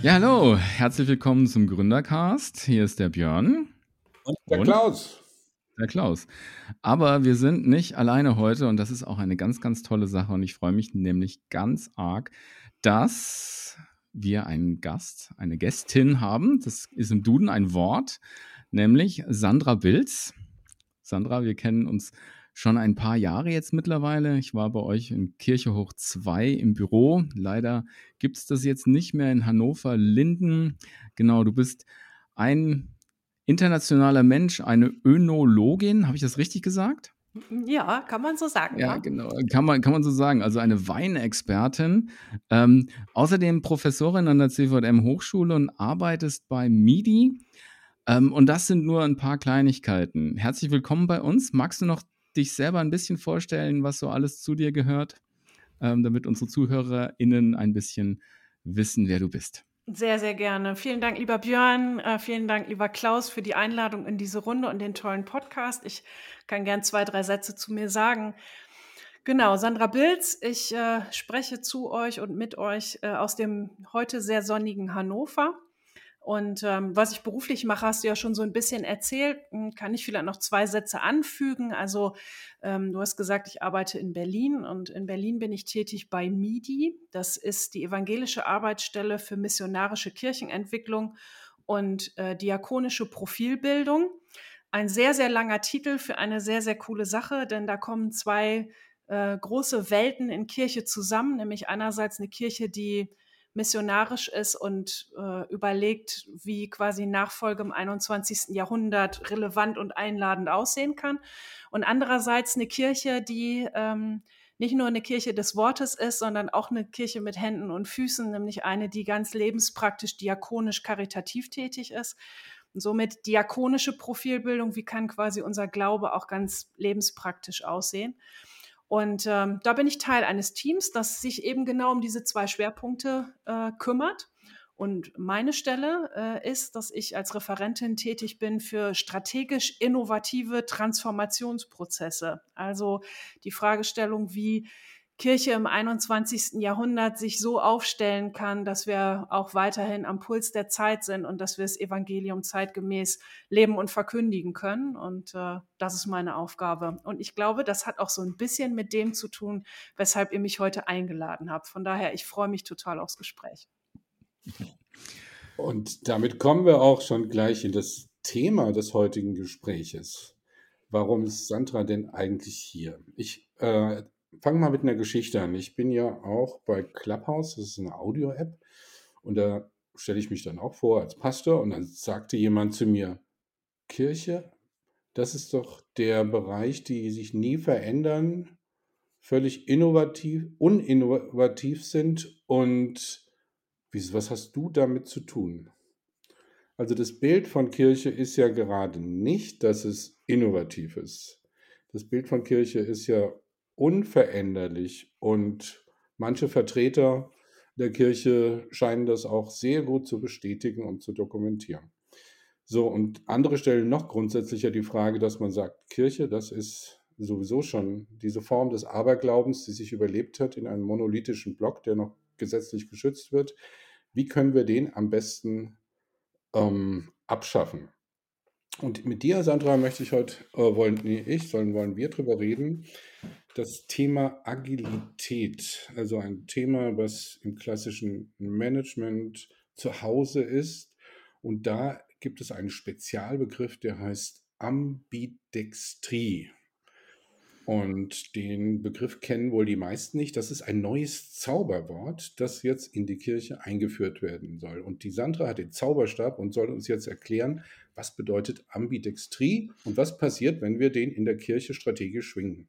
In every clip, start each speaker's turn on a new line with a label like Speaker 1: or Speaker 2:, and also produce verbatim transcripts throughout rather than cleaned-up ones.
Speaker 1: Ja, hallo, herzlich willkommen zum Gründercast. Hier ist der Björn
Speaker 2: Und der
Speaker 1: und
Speaker 2: Klaus.
Speaker 1: der Klaus. Aber wir sind nicht alleine heute und das ist auch eine ganz, ganz tolle Sache und ich freue mich nämlich ganz arg, dass wir einen Gast, eine Gästin haben. Das ist im Duden ein Wort, nämlich Sandra Bilz. Sandra, wir kennen uns schon ein paar Jahre jetzt mittlerweile. Ich war bei euch in Kirche Hoch zwei im Büro. Leider gibt es das jetzt nicht mehr in Hannover-Linden. Genau, du bist ein internationaler Mensch, eine Önologin. Habe ich das richtig gesagt?
Speaker 3: Ja, kann man so sagen,
Speaker 1: Ja,
Speaker 3: ja.
Speaker 1: genau. Kann man, kann man so sagen. Also eine Weinexpertin. Ähm, außerdem Professorin an der C V M Hochschule und arbeitest bei MIDI. Ähm, und das sind nur ein paar Kleinigkeiten. Herzlich willkommen bei uns. Magst du noch dich selber ein bisschen vorstellen, was so alles zu dir gehört, ähm, damit unsere ZuhörerInnen ein bisschen wissen, wer du bist?
Speaker 3: Sehr, sehr gerne. Vielen Dank, lieber Björn. Äh, vielen Dank, lieber Klaus, für die Einladung in diese Runde und den tollen Podcast. Ich kann gern zwei, drei Sätze zu mir sagen. Genau, Sandra Bilz. Ich äh, spreche zu euch und mit euch äh, aus dem heute sehr sonnigen Hannover. Und ähm, was ich beruflich mache, hast du ja schon so ein bisschen erzählt. Hm, Kann ich vielleicht noch zwei Sätze anfügen? Also ähm, du hast gesagt, ich arbeite in Berlin und in Berlin bin ich tätig bei MIDI. Das ist die evangelische Arbeitsstelle für missionarische Kirchenentwicklung und äh, diakonische Profilbildung. Ein sehr, sehr langer Titel für eine sehr, sehr coole Sache, denn da kommen zwei äh, große Welten in Kirche zusammen, nämlich einerseits eine Kirche, die missionarisch ist und äh, überlegt, wie quasi Nachfolge im einundzwanzigsten Jahrhundert relevant und einladend aussehen kann. Und andererseits eine Kirche, die ähm, nicht nur eine Kirche des Wortes ist, sondern auch eine Kirche mit Händen und Füßen, nämlich eine, die ganz lebenspraktisch, diakonisch, karitativ tätig ist. Und somit diakonische Profilbildung, wie kann quasi unser Glaube auch ganz lebenspraktisch aussehen. Und ähm, da bin ich Teil eines Teams, das sich eben genau um diese zwei Schwerpunkte äh, kümmert. Und meine Stelle äh, ist, dass ich als Referentin tätig bin für strategisch innovative Transformationsprozesse. Also die Fragestellung, wie Kirche im einundzwanzigsten Jahrhundert sich so aufstellen kann, dass wir auch weiterhin am Puls der Zeit sind und dass wir das Evangelium zeitgemäß leben und verkündigen können. Und äh, das ist meine Aufgabe. Und ich glaube, das hat auch so ein bisschen mit dem zu tun, weshalb ihr mich heute eingeladen habt. Von daher, ich freue mich total aufs Gespräch.
Speaker 2: Und damit kommen wir auch schon gleich in das Thema des heutigen Gespräches. Warum ist Sandra denn eigentlich hier? Ich äh, fange mal mit einer Geschichte an. Ich bin ja auch bei Clubhouse, das ist eine Audio-App, und da stelle ich mich dann auch vor als Pastor und dann sagte jemand zu mir, Kirche, das ist doch der Bereich, die sich nie verändern, völlig innovativ, uninnovativ sind und wie, was hast du damit zu tun? Also das Bild von Kirche ist ja gerade nicht, dass es innovativ ist. Das Bild von Kirche ist ja unveränderlich und manche Vertreter der Kirche scheinen das auch sehr gut zu bestätigen und zu dokumentieren. So, und andere stellen noch grundsätzlicher die Frage, dass man sagt, Kirche, das ist sowieso schon diese Form des Aberglaubens, die sich überlebt hat in einem monolithischen Block, der noch gesetzlich geschützt wird. Wie können wir den am besten ähm, abschaffen? Und mit dir, Sandra, möchte ich heute, äh, wollen, nee, ich, sollen, wollen wir drüber reden, das Thema Agilität, also ein Thema, was im klassischen Management zu Hause ist. Und da gibt es einen Spezialbegriff, der heißt Ambidextrie. Und den Begriff kennen wohl die meisten nicht. Das ist ein neues Zauberwort, das jetzt in die Kirche eingeführt werden soll. Und die Sandra hat den Zauberstab und soll uns jetzt erklären, was bedeutet Ambidextrie und was passiert, wenn wir den in der Kirche strategisch schwingen.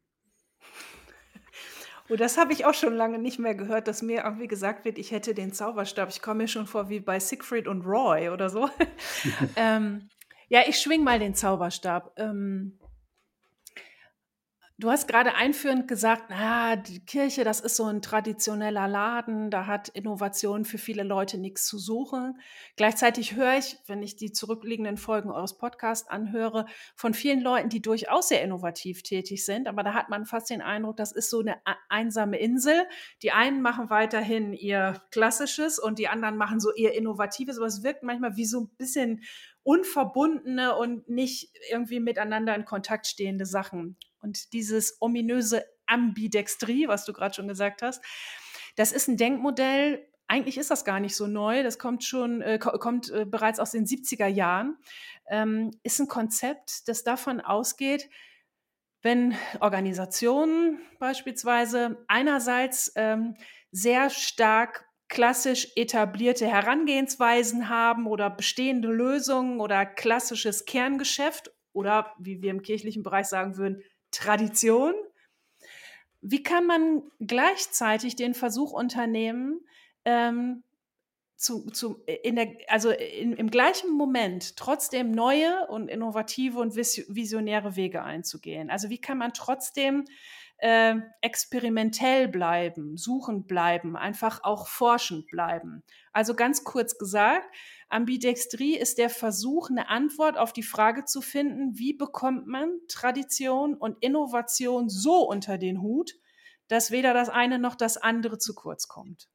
Speaker 3: Oh, das habe ich auch schon lange nicht mehr gehört, dass mir irgendwie gesagt wird, ich hätte den Zauberstab. Ich komme mir schon vor wie bei Siegfried und Roy oder so. ähm, ja, ich schwing mal den Zauberstab. Ähm, Du hast gerade einführend gesagt, na, die Kirche, das ist so ein traditioneller Laden, da hat Innovation für viele Leute nichts zu suchen. Gleichzeitig höre ich, wenn ich die zurückliegenden Folgen eures Podcasts anhöre, von vielen Leuten, die durchaus sehr innovativ tätig sind, aber da hat man fast den Eindruck, das ist so eine a- einsame Insel. Die einen machen weiterhin ihr Klassisches und die anderen machen so ihr Innovatives, aber es wirkt manchmal wie so ein bisschen unverbundene und nicht irgendwie miteinander in Kontakt stehende Sachen. Und dieses ominöse Ambidextrie, was du gerade schon gesagt hast, das ist ein Denkmodell. Eigentlich ist das gar nicht so neu. Das kommt schon, äh, ko- kommt äh, bereits aus den siebziger Jahren. Ähm, ist ein Konzept, das davon ausgeht, wenn Organisationen beispielsweise einerseits ähm, sehr stark klassisch etablierte Herangehensweisen haben oder bestehende Lösungen oder klassisches Kerngeschäft oder, wie wir im kirchlichen Bereich sagen würden, Tradition. Wie kann man gleichzeitig den Versuch unternehmen, ähm, zu, zu, in der, also in, im gleichen Moment trotzdem neue und innovative und vis- visionäre Wege einzugehen? Also wie kann man trotzdem äh, experimentell bleiben, suchend bleiben, einfach auch forschend bleiben? Also ganz kurz gesagt, Ambidextrie ist der Versuch, eine Antwort auf die Frage zu finden, wie bekommt man Tradition und Innovation so unter den Hut, dass weder das eine noch das andere zu kurz kommt.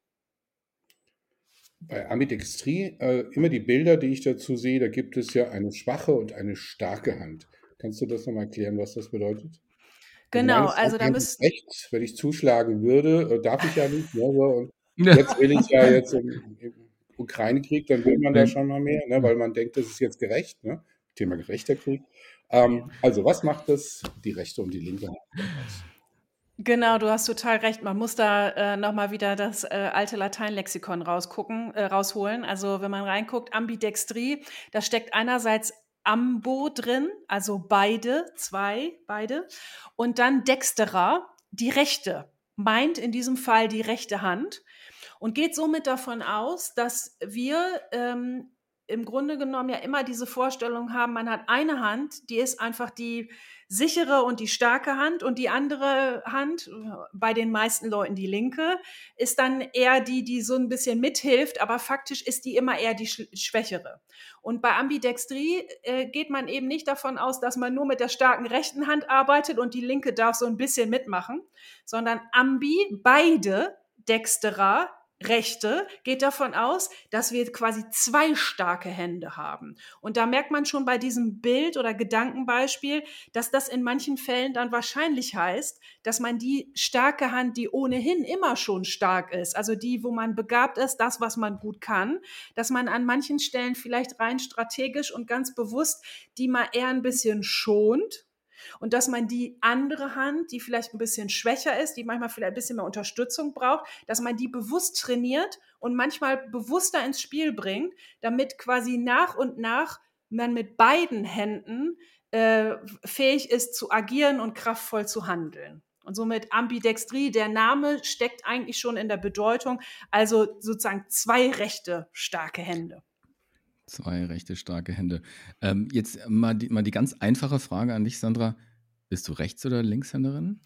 Speaker 2: Bei Ambidextrie, äh, immer die Bilder, die ich dazu sehe, da gibt es ja eine schwache und eine starke Hand. Kannst du das nochmal erklären, was das bedeutet? Also meine
Speaker 3: Genau, also
Speaker 2: starke
Speaker 3: da
Speaker 2: Hand ist
Speaker 3: müsst,
Speaker 2: rechts, wenn ich zuschlagen würde, äh, darf ich ja nicht. Ne, so, und jetzt will ich ja jetzt im, im Ukraine-Krieg, dann will man da schon mal mehr, ne, weil man denkt, das ist jetzt gerecht. Ne? Thema gerechter Krieg. Ähm, also was macht das die rechte und die linke Hand aus?
Speaker 3: Genau, du hast total recht. Man muss da äh, nochmal wieder das äh, alte Lateinlexikon rausgucken, äh, rausholen. Also wenn man reinguckt, Ambidextrie, da steckt einerseits ambo drin, also beide, zwei, beide. Und dann dextera, die rechte, meint in diesem Fall die rechte Hand und geht somit davon aus, dass wir ähm, im Grunde genommen ja immer diese Vorstellung haben, man hat eine Hand, die ist einfach die sichere und die starke Hand und die andere Hand, bei den meisten Leuten die linke, ist dann eher die, die so ein bisschen mithilft, aber faktisch ist die immer eher die schwächere. Und bei Ambidextrie äh, geht man eben nicht davon aus, dass man nur mit der starken rechten Hand arbeitet und die linke darf so ein bisschen mitmachen, sondern Ambi, beide, Dexterer, Rechte, geht davon aus, dass wir quasi zwei starke Hände haben. Und da merkt man schon bei diesem Bild oder Gedankenbeispiel, dass das in manchen Fällen dann wahrscheinlich heißt, dass man die starke Hand, die ohnehin immer schon stark ist, also die, wo man begabt ist, das, was man gut kann, dass man an manchen Stellen vielleicht rein strategisch und ganz bewusst die mal eher ein bisschen schont, und dass man die andere Hand, die vielleicht ein bisschen schwächer ist, die manchmal vielleicht ein bisschen mehr Unterstützung braucht, dass man die bewusst trainiert und manchmal bewusster ins Spiel bringt, damit quasi nach und nach man mit beiden Händen äh, fähig ist zu agieren und kraftvoll zu handeln. Und somit Ambidextrie, der Name steckt eigentlich schon in der Bedeutung, also sozusagen zwei rechte starke Hände.
Speaker 1: Zwei rechte, starke Hände. Ähm, jetzt mal die, mal die ganz einfache Frage an dich, Sandra. Bist du Rechts- oder Linkshänderin?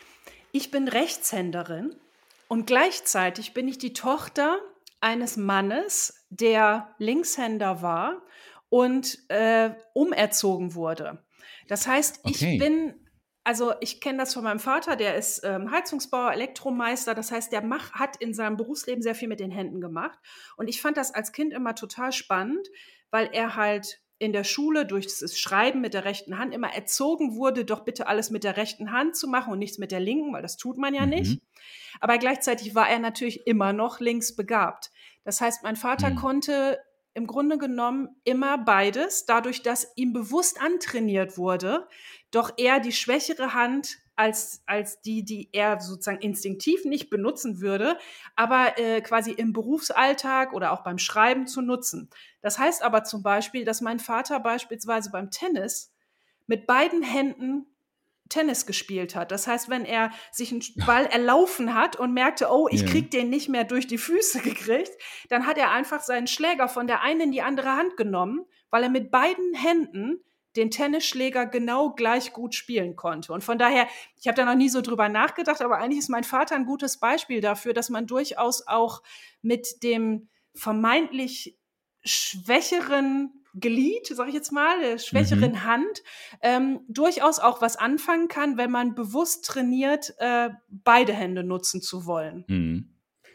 Speaker 3: Ich bin Rechtshänderin und gleichzeitig bin ich die Tochter eines Mannes, der Linkshänder war und äh, umerzogen wurde. Das heißt, ich
Speaker 1: Okay.
Speaker 3: bin, also ich kenne das von meinem Vater, der ist ähm, Heizungsbauer, Elektromeister. Das heißt, der mach, hat in seinem Berufsleben sehr viel mit den Händen gemacht. Und ich fand das als Kind immer total spannend, weil er halt in der Schule durch das Schreiben mit der rechten Hand immer erzogen wurde, doch bitte alles mit der rechten Hand zu machen und nichts mit der linken, weil das tut man ja
Speaker 1: Mhm.
Speaker 3: nicht. Aber gleichzeitig war er natürlich immer noch linksbegabt. Das heißt, mein Vater
Speaker 1: Mhm.
Speaker 3: konnte im Grunde genommen immer beides, dadurch, dass ihm bewusst antrainiert wurde, doch eher die schwächere Hand als, als die, die er sozusagen instinktiv nicht benutzen würde, aber äh, quasi im Berufsalltag oder auch beim Schreiben zu nutzen. Das heißt aber zum Beispiel, dass mein Vater beispielsweise beim Tennis mit beiden Händen Tennis gespielt hat. Das heißt, wenn er sich einen Ball erlaufen hat und merkte, oh, ich
Speaker 1: Ja.
Speaker 3: krieg den nicht mehr durch die Füße gekriegt, dann hat er einfach seinen Schläger von der einen in die andere Hand genommen, weil er mit beiden Händen den Tennisschläger genau gleich gut spielen konnte. Und von daher, ich habe da noch nie so drüber nachgedacht, aber eigentlich ist mein Vater ein gutes Beispiel dafür, dass man durchaus auch mit dem vermeintlich schwächeren Glied, sage ich jetzt mal, der schwächeren
Speaker 1: Mhm.
Speaker 3: Hand, ähm, durchaus auch was anfangen kann, wenn man bewusst trainiert, äh, beide Hände nutzen zu wollen.
Speaker 1: Mhm.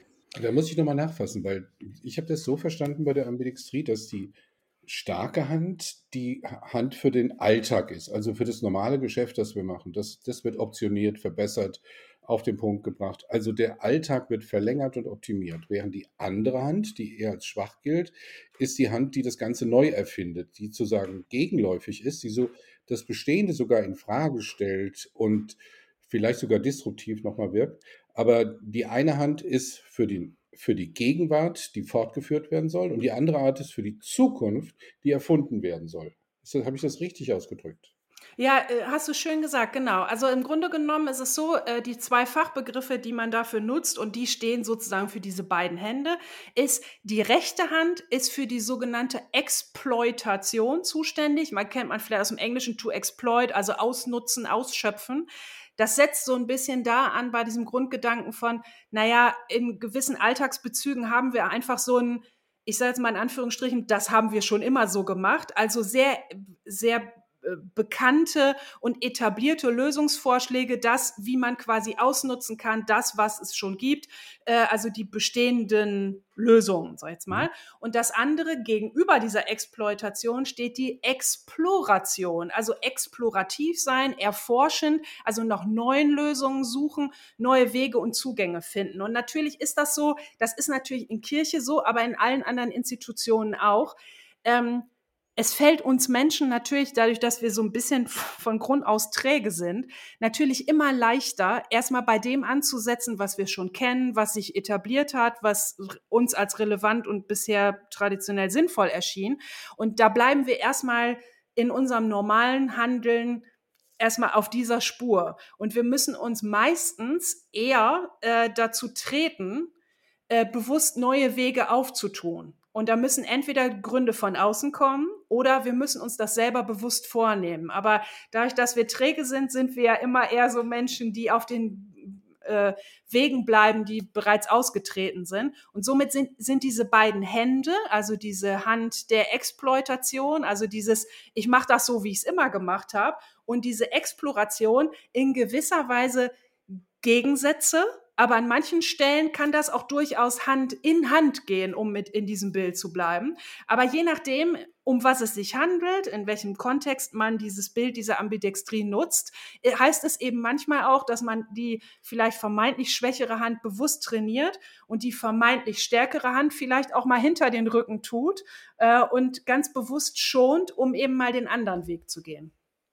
Speaker 2: Da muss ich nochmal nachfassen, weil ich habe das so verstanden bei der Ambidextrie, dass die starke Hand die Hand für den Alltag ist, also für das normale Geschäft, das wir machen. Das, das wird optioniert, verbessert, auf den Punkt gebracht. Also der Alltag wird verlängert und optimiert, während die andere Hand, die eher als schwach gilt, ist die Hand, die das Ganze neu erfindet, die sozusagen gegenläufig ist, die so das Bestehende sogar in Frage stellt und vielleicht sogar disruptiv nochmal wirkt. Aber die eine Hand ist für die, für die Gegenwart, die fortgeführt werden soll, und die andere Art ist für die Zukunft, die erfunden werden soll. Ist das- Habe ich das richtig ausgedrückt?
Speaker 3: Ja, äh, hast du schön gesagt, genau. Also im Grunde genommen ist es so, äh, die zwei Fachbegriffe, die man dafür nutzt und die stehen sozusagen für diese beiden Hände, ist die rechte Hand ist für die sogenannte Exploitation zuständig. Man kennt man vielleicht aus dem Englischen to exploit, also ausnutzen, ausschöpfen. Das setzt so ein bisschen da an bei diesem Grundgedanken von, naja, in gewissen Alltagsbezügen haben wir einfach so ein, ich sage jetzt mal in Anführungsstrichen, das haben wir schon immer so gemacht. Also sehr, sehr äh, bekannte und etablierte Lösungsvorschläge, das, wie man quasi ausnutzen kann, das, was es schon gibt, äh, also die bestehenden Lösungen, sag ich jetzt mal. Und das andere, gegenüber dieser Exploitation steht die Exploration, also explorativ sein, erforschend, also nach neuen Lösungen suchen, neue Wege und Zugänge finden. Und natürlich ist das so, das ist natürlich in Kirche so, aber in allen anderen Institutionen auch. Ähm, Es fällt uns Menschen natürlich dadurch, dass wir so ein bisschen von Grund aus träge sind, natürlich immer leichter, erstmal bei dem anzusetzen, was wir schon kennen, was sich etabliert hat, was uns als relevant und bisher traditionell sinnvoll erschien. Und da bleiben wir erstmal in unserem normalen Handeln erstmal auf dieser Spur. Und wir müssen uns meistens eher äh, dazu treten, äh, bewusst neue Wege aufzutun. Und da müssen entweder Gründe von außen kommen oder wir müssen uns das selber bewusst vornehmen. Aber dadurch, dass wir träge sind, sind wir ja immer eher so Menschen, die auf den äh, Wegen bleiben, die bereits ausgetreten sind. Und somit sind, sind diese beiden Hände, also diese Hand der Exploitation, also dieses, ich mache das so, wie ich es immer gemacht habe, und diese Exploration in gewisser Weise Gegensätze, aber an manchen Stellen kann das auch durchaus Hand in Hand gehen, um mit in diesem Bild zu bleiben. Aber je nachdem, um was es sich handelt, in welchem Kontext man dieses Bild, diese Ambidextrie nutzt, heißt es eben manchmal auch, dass man die vielleicht vermeintlich schwächere Hand bewusst trainiert und die vermeintlich stärkere Hand vielleicht auch mal hinter den Rücken tut äh, und ganz bewusst schont, um eben mal den anderen Weg zu gehen.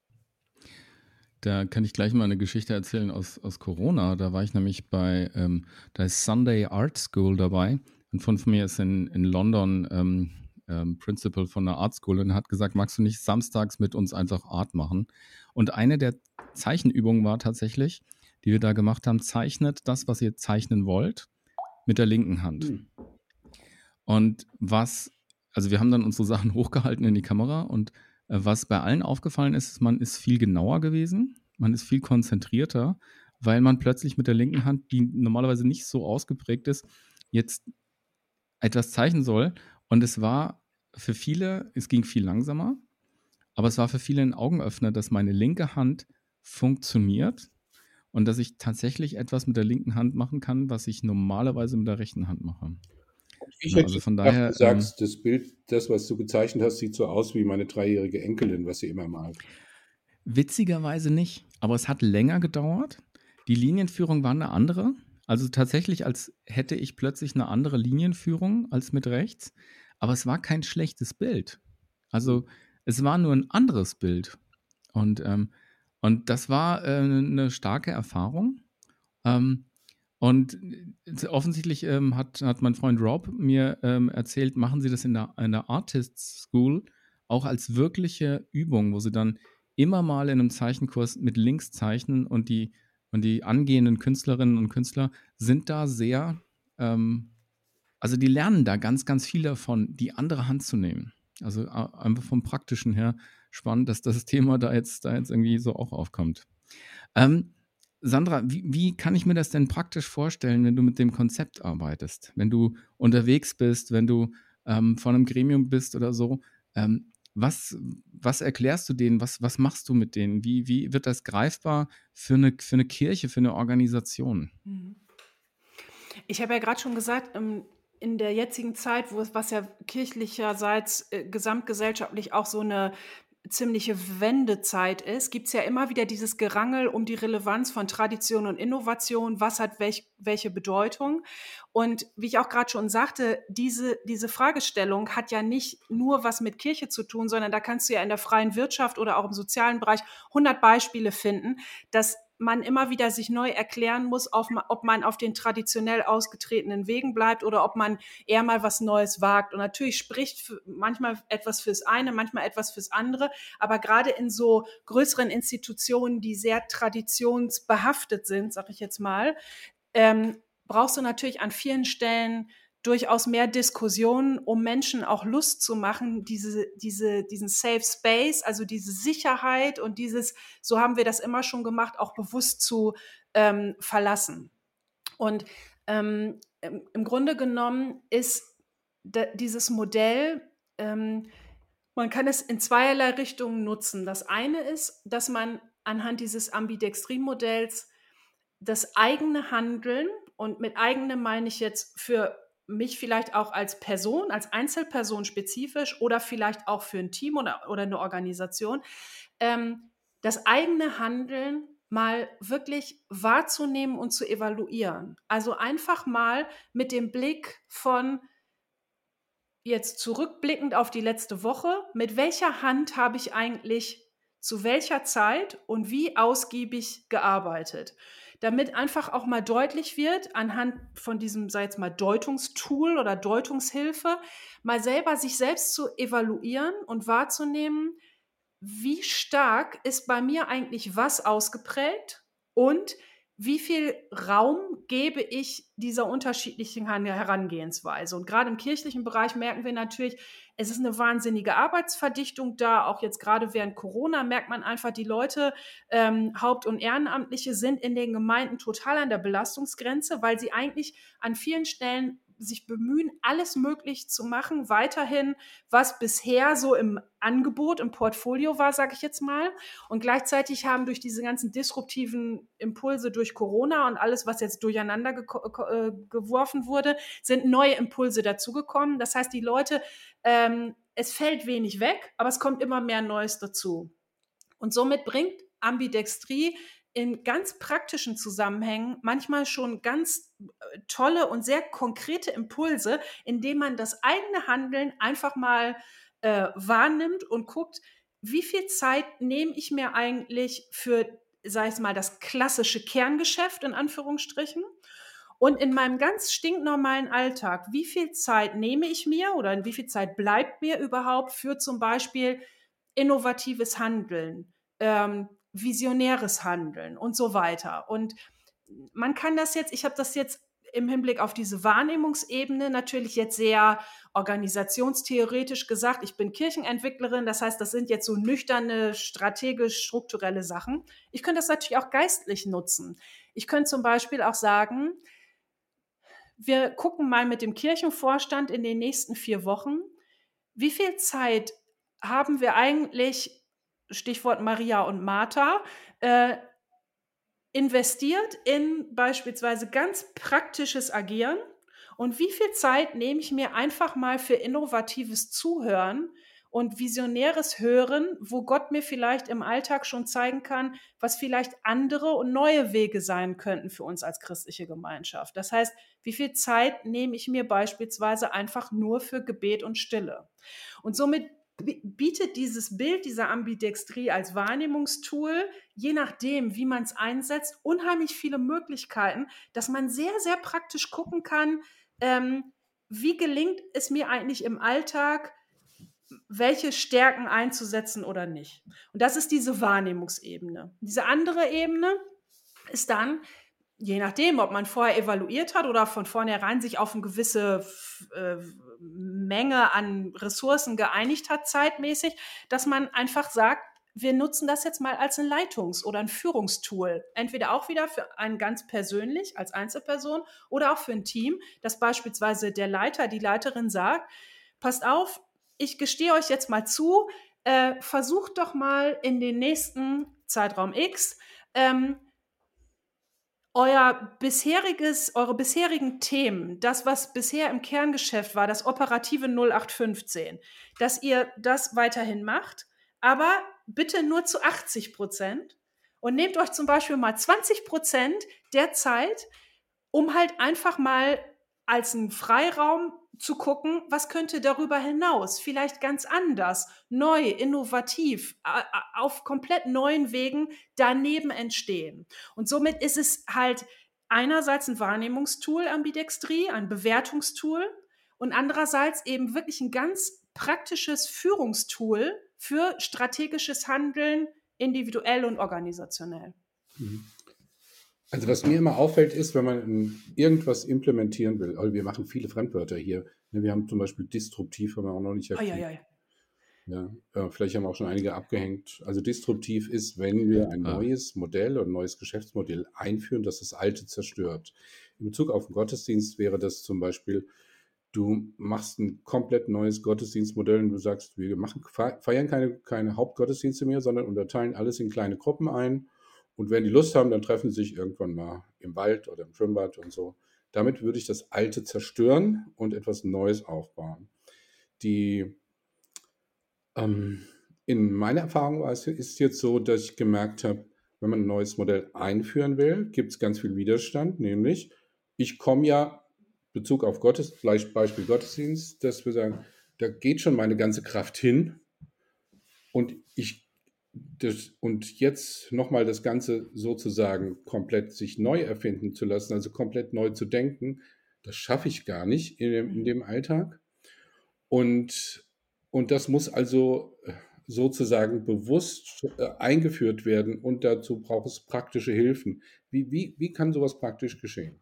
Speaker 1: Da kann ich gleich mal eine Geschichte erzählen aus, aus Corona. Da war ich nämlich bei, ähm, da ist Sunday Art School dabei. Ein Freund von mir ist in, in London ähm, ähm, Principal von einer Art School und hat gesagt, magst du nicht samstags mit uns einfach Art machen? Und eine der Zeichenübungen war tatsächlich, die wir da gemacht haben, zeichnet das, was ihr zeichnen wollt, mit der linken Hand.
Speaker 2: Hm.
Speaker 1: Und was, also wir haben dann unsere Sachen hochgehalten in die Kamera und äh, was bei allen aufgefallen ist, ist, man ist viel genauer gewesen, man ist viel konzentrierter, weil man plötzlich mit der linken Hand, die normalerweise nicht so ausgeprägt ist, jetzt etwas zeichnen soll. Und es war für viele, es ging viel langsamer, aber es war für viele ein Augenöffner, dass meine linke Hand funktioniert und dass ich tatsächlich etwas mit der linken Hand machen kann, was ich normalerweise mit der rechten Hand mache.
Speaker 2: Ich
Speaker 1: Genau,
Speaker 2: hätte
Speaker 1: also von
Speaker 2: gedacht, du
Speaker 1: daher, ähm,
Speaker 2: sagst, das Bild, das, was du gezeichnet hast, sieht so aus wie meine dreijährige Enkelin, was sie immer malt.
Speaker 1: witzigerweise nicht, aber es hat länger gedauert. Die Linienführung war eine andere. Also tatsächlich, als hätte ich plötzlich eine andere Linienführung als mit rechts. Aber es war kein schlechtes Bild. Also es war nur ein anderes Bild. Und, ähm, und das war äh, eine starke Erfahrung. Ähm, und äh, offensichtlich ähm, hat, hat mein Freund Rob mir ähm, erzählt, machen Sie das in der, in der Artist School auch als wirkliche Übung, wo Sie dann immer mal in einem Zeichenkurs mit links zeichnen und die, und die angehenden Künstlerinnen und Künstler sind da sehr, ähm, also die lernen da ganz, ganz viel davon, die andere Hand zu nehmen. Also äh, einfach vom Praktischen her spannend, dass das Thema da jetzt da jetzt irgendwie so auch aufkommt. Ähm, Sandra, wie wie kann ich mir das denn praktisch vorstellen, wenn du mit dem Konzept arbeitest? Wenn du unterwegs bist, wenn du, ähm, vor 'nem Gremium bist oder so, ähm, was was erklärst du denen? Was was machst du mit denen? Wie wie wird das greifbar für 'ne für 'ne Kirche, für 'ne Organisation?
Speaker 3: Mhm. Ich habe ja gerade schon gesagt, ähm, in der jetzigen Zeit, wo es was ja kirchlicherseits, äh, gesamtgesellschaftlich auch so eine ziemliche Wendezeit ist, gibt es ja immer wieder dieses Gerangel um die Relevanz von Tradition und Innovation. Was hat welch welche Bedeutung? Und wie ich auch gerade schon sagte, diese diese Fragestellung hat ja nicht nur was mit Kirche zu tun, sondern da kannst du ja in der freien Wirtschaft oder auch im sozialen Bereich hundert Beispiele finden, dass man immer wieder sich neu erklären muss, auf, ma- ob man auf den traditionell ausgetretenen Wegen bleibt oder ob man eher mal was Neues wagt. Und natürlich spricht für, manchmal etwas fürs eine, manchmal etwas fürs andere. Aber gerade in so größeren Institutionen, die sehr traditionsbehaftet sind, sag ich jetzt mal, ähm, brauchst du natürlich an vielen Stellen durchaus mehr Diskussionen, um Menschen auch Lust zu machen, diese, diese, diesen Safe Space, also diese Sicherheit und dieses, so haben wir das immer schon gemacht, auch bewusst zu ähm, verlassen. Und ähm, im, im Grunde genommen ist de, dieses Modell, ähm, man kann es in zweierlei Richtungen nutzen. Das eine ist, dass man anhand dieses Ambidextrie-Modells das eigene Handeln, und mit eigenem meine ich jetzt für mich vielleicht auch als Person, als Einzelperson spezifisch oder vielleicht auch für ein Team oder, oder eine Organisation, ähm, das eigene Handeln mal wirklich wahrzunehmen und zu evaluieren. Also einfach mal mit dem Blick von jetzt zurückblickend auf die letzte Woche, mit welcher Hand habe ich eigentlich zu welcher Zeit und wie ausgiebig gearbeitet? Damit einfach auch mal deutlich wird, anhand von diesem, sei jetzt mal, Deutungstool oder Deutungshilfe, mal selber sich selbst zu evaluieren und wahrzunehmen, wie stark ist bei mir eigentlich was ausgeprägt und wie viel Raum gebe ich dieser unterschiedlichen Han- Herangehensweise? Und gerade im kirchlichen Bereich merken wir natürlich, es ist eine wahnsinnige Arbeitsverdichtung da. Auch jetzt gerade während Corona merkt man einfach, die Leute, ähm, Haupt- und Ehrenamtliche, sind in den Gemeinden total an der Belastungsgrenze, weil sie eigentlich an vielen Stellen sich bemühen, alles möglich zu machen, weiterhin, was bisher so im Angebot, im Portfolio war, sage ich jetzt mal. Und gleichzeitig haben durch diese ganzen disruptiven Impulse durch Corona und alles, was jetzt durcheinander ge- äh, geworfen wurde, sind neue Impulse dazugekommen. Das heißt, die Leute, ähm, es fällt wenig weg, aber es kommt immer mehr Neues dazu. Und somit bringt Ambidextrie in ganz praktischen Zusammenhängen manchmal schon ganz äh, tolle und sehr konkrete Impulse, indem man das eigene Handeln einfach mal äh, wahrnimmt und guckt, wie viel Zeit nehme ich mir eigentlich für, sag ich mal, das klassische Kerngeschäft in Anführungsstrichen, und in meinem ganz stinknormalen Alltag, wie viel Zeit nehme ich mir oder in wie viel Zeit bleibt mir überhaupt für zum Beispiel innovatives Handeln, ähm, visionäres Handeln und so weiter. Und man kann das jetzt, ich habe das jetzt im Hinblick auf diese Wahrnehmungsebene natürlich jetzt sehr organisationstheoretisch gesagt. Ich bin Kirchenentwicklerin, das heißt, das sind jetzt so nüchterne, strategisch-strukturelle Sachen. Ich könnte das natürlich auch geistlich nutzen. Ich könnte zum Beispiel auch sagen, wir gucken mal mit dem Kirchenvorstand in den nächsten vier Wochen, wie viel Zeit haben wir eigentlich, Stichwort Maria und Martha, äh, investiert in beispielsweise ganz praktisches Agieren, und wie viel Zeit nehme ich mir einfach mal für innovatives Zuhören und visionäres Hören, wo Gott mir vielleicht im Alltag schon zeigen kann, was vielleicht andere und neue Wege sein könnten für uns als christliche Gemeinschaft. Das heißt, wie viel Zeit nehme ich mir beispielsweise einfach nur für Gebet und Stille? Und somit bietet dieses Bild dieser Ambidextrie als Wahrnehmungstool, je nachdem, wie man es einsetzt, unheimlich viele Möglichkeiten, dass man sehr, sehr praktisch gucken kann, ähm, wie gelingt es mir eigentlich im Alltag, welche Stärken einzusetzen oder nicht. Und das ist diese Wahrnehmungsebene. Diese andere Ebene ist dann, je nachdem, ob man vorher evaluiert hat oder von vornherein sich auf eine gewisse äh, Menge an Ressourcen geeinigt hat, zeitmäßig, dass man einfach sagt, wir nutzen das jetzt mal als ein Leitungs- oder ein Führungstool. Entweder auch wieder für einen ganz persönlich als Einzelperson oder auch für ein Team, dass beispielsweise der Leiter, die Leiterin sagt, passt auf, ich gestehe euch jetzt mal zu, äh, versucht doch mal in den nächsten Zeitraum X ähm, euer bisheriges, eure bisherigen Themen, das, was bisher im Kerngeschäft war, das operative null acht fünfzehn, dass ihr das weiterhin macht, aber bitte nur zu achtzig Prozent und nehmt euch zum Beispiel mal zwanzig Prozent der Zeit, um halt einfach mal als einen Freiraum zu gucken, was könnte darüber hinaus vielleicht ganz anders, neu, innovativ, auf komplett neuen Wegen daneben entstehen. Und somit ist es halt einerseits ein Wahrnehmungstool, Ambidextrie, ein Bewertungstool und andererseits eben wirklich ein ganz praktisches Führungstool für strategisches Handeln, individuell und organisationell.
Speaker 2: Also was mir immer auffällt, ist, wenn man irgendwas implementieren will, also wir machen viele Fremdwörter hier. Wir haben zum Beispiel disruptiv, haben wir auch noch nicht erklärt.
Speaker 3: Oh, ja, ja.
Speaker 2: Ja, äh, vielleicht haben auch schon einige abgehängt. Also disruptiv ist, wenn wir ein
Speaker 1: Ja.
Speaker 2: neues Modell oder ein neues Geschäftsmodell einführen, das das alte zerstört. In Bezug auf den Gottesdienst wäre das zum Beispiel, du machst ein komplett neues Gottesdienstmodell und du sagst, wir machen, feiern keine, keine Hauptgottesdienste mehr, sondern unterteilen alles in kleine Gruppen ein. Und wenn die Lust haben, dann treffen sie sich irgendwann mal im Wald oder im Schwimmbad und so. Damit würde ich das Alte zerstören und etwas Neues aufbauen. Die, ähm, in meiner Erfahrung war es ist jetzt so, dass ich gemerkt habe, wenn man ein neues Modell einführen will, gibt es ganz viel Widerstand, nämlich ich komme ja, Bezug auf Gottes, vielleicht Beispiel Gottesdienst, dass wir sagen, da geht schon meine ganze Kraft hin und ich Das, und jetzt nochmal das Ganze sozusagen komplett sich neu erfinden zu lassen, also komplett neu zu denken, das schaffe ich gar nicht in dem, in dem Alltag. Und, und das muss also sozusagen bewusst äh, eingeführt werden und dazu braucht es praktische Hilfen. Wie, wie, wie kann sowas praktisch geschehen?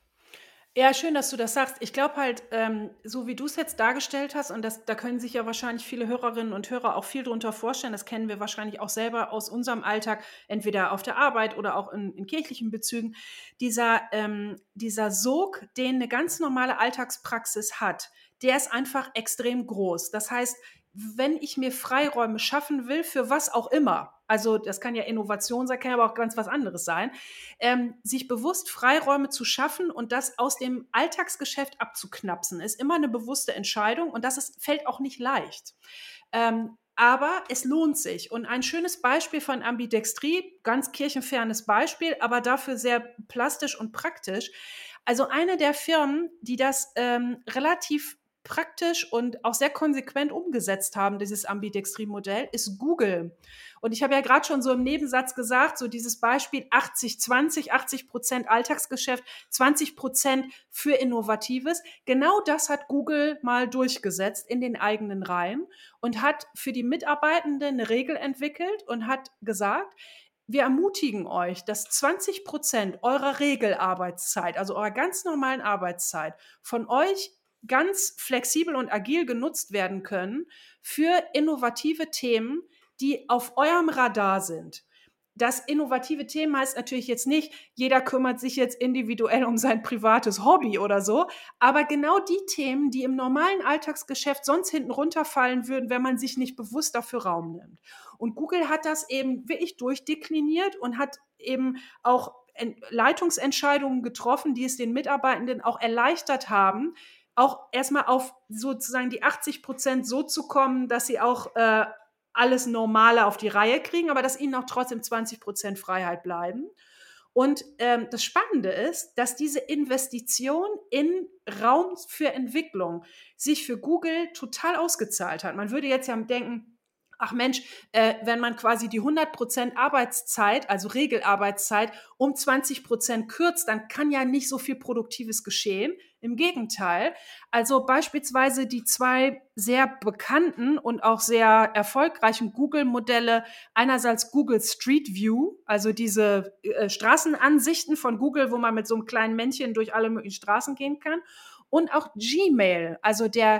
Speaker 3: Ja, schön, dass du das sagst. Ich glaube halt, ähm, so wie du es jetzt dargestellt hast, und das, da können sich ja wahrscheinlich viele Hörerinnen und Hörer auch viel drunter vorstellen, das kennen wir wahrscheinlich auch selber aus unserem Alltag, entweder auf der Arbeit oder auch in, in kirchlichen Bezügen, dieser, ähm, dieser Sog, den eine ganz normale Alltagspraxis hat, der ist einfach extrem groß. Das heißt, wenn ich mir Freiräume schaffen will, für was auch immer, also das kann ja Innovation sein, kann aber auch ganz was anderes sein, ähm, sich bewusst Freiräume zu schaffen und das aus dem Alltagsgeschäft abzuknapsen, ist immer eine bewusste Entscheidung und das ist, fällt auch nicht leicht. Ähm, aber es lohnt sich. Und ein schönes Beispiel von Ambidextrie, ganz kirchenfernes Beispiel, aber dafür sehr plastisch und praktisch. Also eine der Firmen, die das ähm, relativ praktisch und auch sehr konsequent umgesetzt haben, dieses Ambidextrie-Modell, ist Google. Und ich habe ja gerade schon so im Nebensatz gesagt, so dieses Beispiel achtzig zwanzig, achtzig Prozent Alltagsgeschäft, zwanzig Prozent für Innovatives. Genau das hat Google mal durchgesetzt in den eigenen Reihen und hat für die Mitarbeitenden eine Regel entwickelt und hat gesagt, wir ermutigen euch, dass zwanzig Prozent eurer Regelarbeitszeit, also eurer ganz normalen Arbeitszeit, von euch ganz flexibel und agil genutzt werden können für innovative Themen, die auf eurem Radar sind. Das innovative Thema heißt natürlich jetzt nicht, jeder kümmert sich jetzt individuell um sein privates Hobby oder so, aber genau die Themen, die im normalen Alltagsgeschäft sonst hinten runterfallen würden, wenn man sich nicht bewusst dafür Raum nimmt. Und Google hat das eben wirklich durchdekliniert und hat eben auch Leitungsentscheidungen getroffen, die es den Mitarbeitenden auch erleichtert haben, auch erstmal auf sozusagen die achtzig Prozent so zu kommen, dass sie auch äh, alles Normale auf die Reihe kriegen, aber dass ihnen auch trotzdem zwanzig Prozent Freiheit bleiben. Und ähm, das Spannende ist, dass diese Investition in Raum für Entwicklung sich für Google total ausgezahlt hat. Man würde jetzt ja denken, ach Mensch, äh, wenn man quasi die hundert Prozent Arbeitszeit, also Regelarbeitszeit, um zwanzig Prozent kürzt, dann kann ja nicht so viel Produktives geschehen. Im Gegenteil. Also beispielsweise die zwei sehr bekannten und auch sehr erfolgreichen Google-Modelle, einerseits Google Street View, also diese äh, Straßenansichten von Google, wo man mit so einem kleinen Männchen durch alle möglichen Straßen gehen kann, und auch Gmail, also der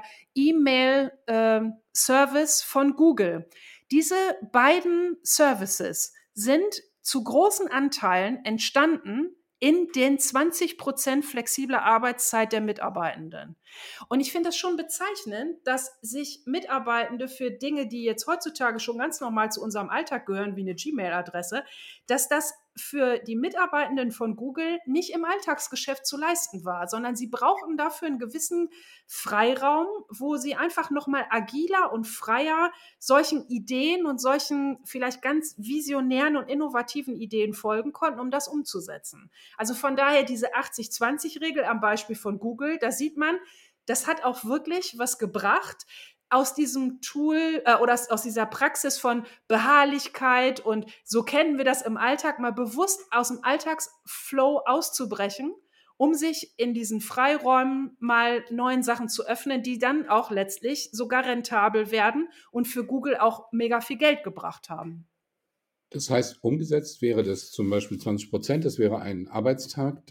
Speaker 3: E-Mail-Service von Google. Diese beiden Services sind zu großen Anteilen entstanden in den zwanzig Prozent flexibler Arbeitszeit der Mitarbeitenden. Und ich finde das schon bezeichnend, dass sich Mitarbeitende für Dinge, die jetzt heutzutage schon ganz normal zu unserem Alltag gehören, wie eine Gmail-Adresse, dass das für die Mitarbeitenden von Google nicht im Alltagsgeschäft zu leisten war, sondern sie brauchen dafür einen gewissen Freiraum, wo sie einfach nochmal agiler und freier solchen Ideen und solchen vielleicht ganz visionären und innovativen Ideen folgen konnten, um das umzusetzen. Also von daher diese achtzig zwanzig Regel am Beispiel von Google, da sieht man, das hat auch wirklich was gebracht, aus diesem Tool äh, oder aus, aus dieser Praxis von Beharrlichkeit und so kennen wir das im Alltag, mal bewusst aus dem Alltagsflow auszubrechen, um sich in diesen Freiräumen mal neuen Sachen zu öffnen, die dann auch letztlich sogar rentabel werden und für Google auch mega viel Geld gebracht haben.
Speaker 2: Das heißt, umgesetzt wäre das zum Beispiel zwanzig Prozent, das wäre ein Arbeitstag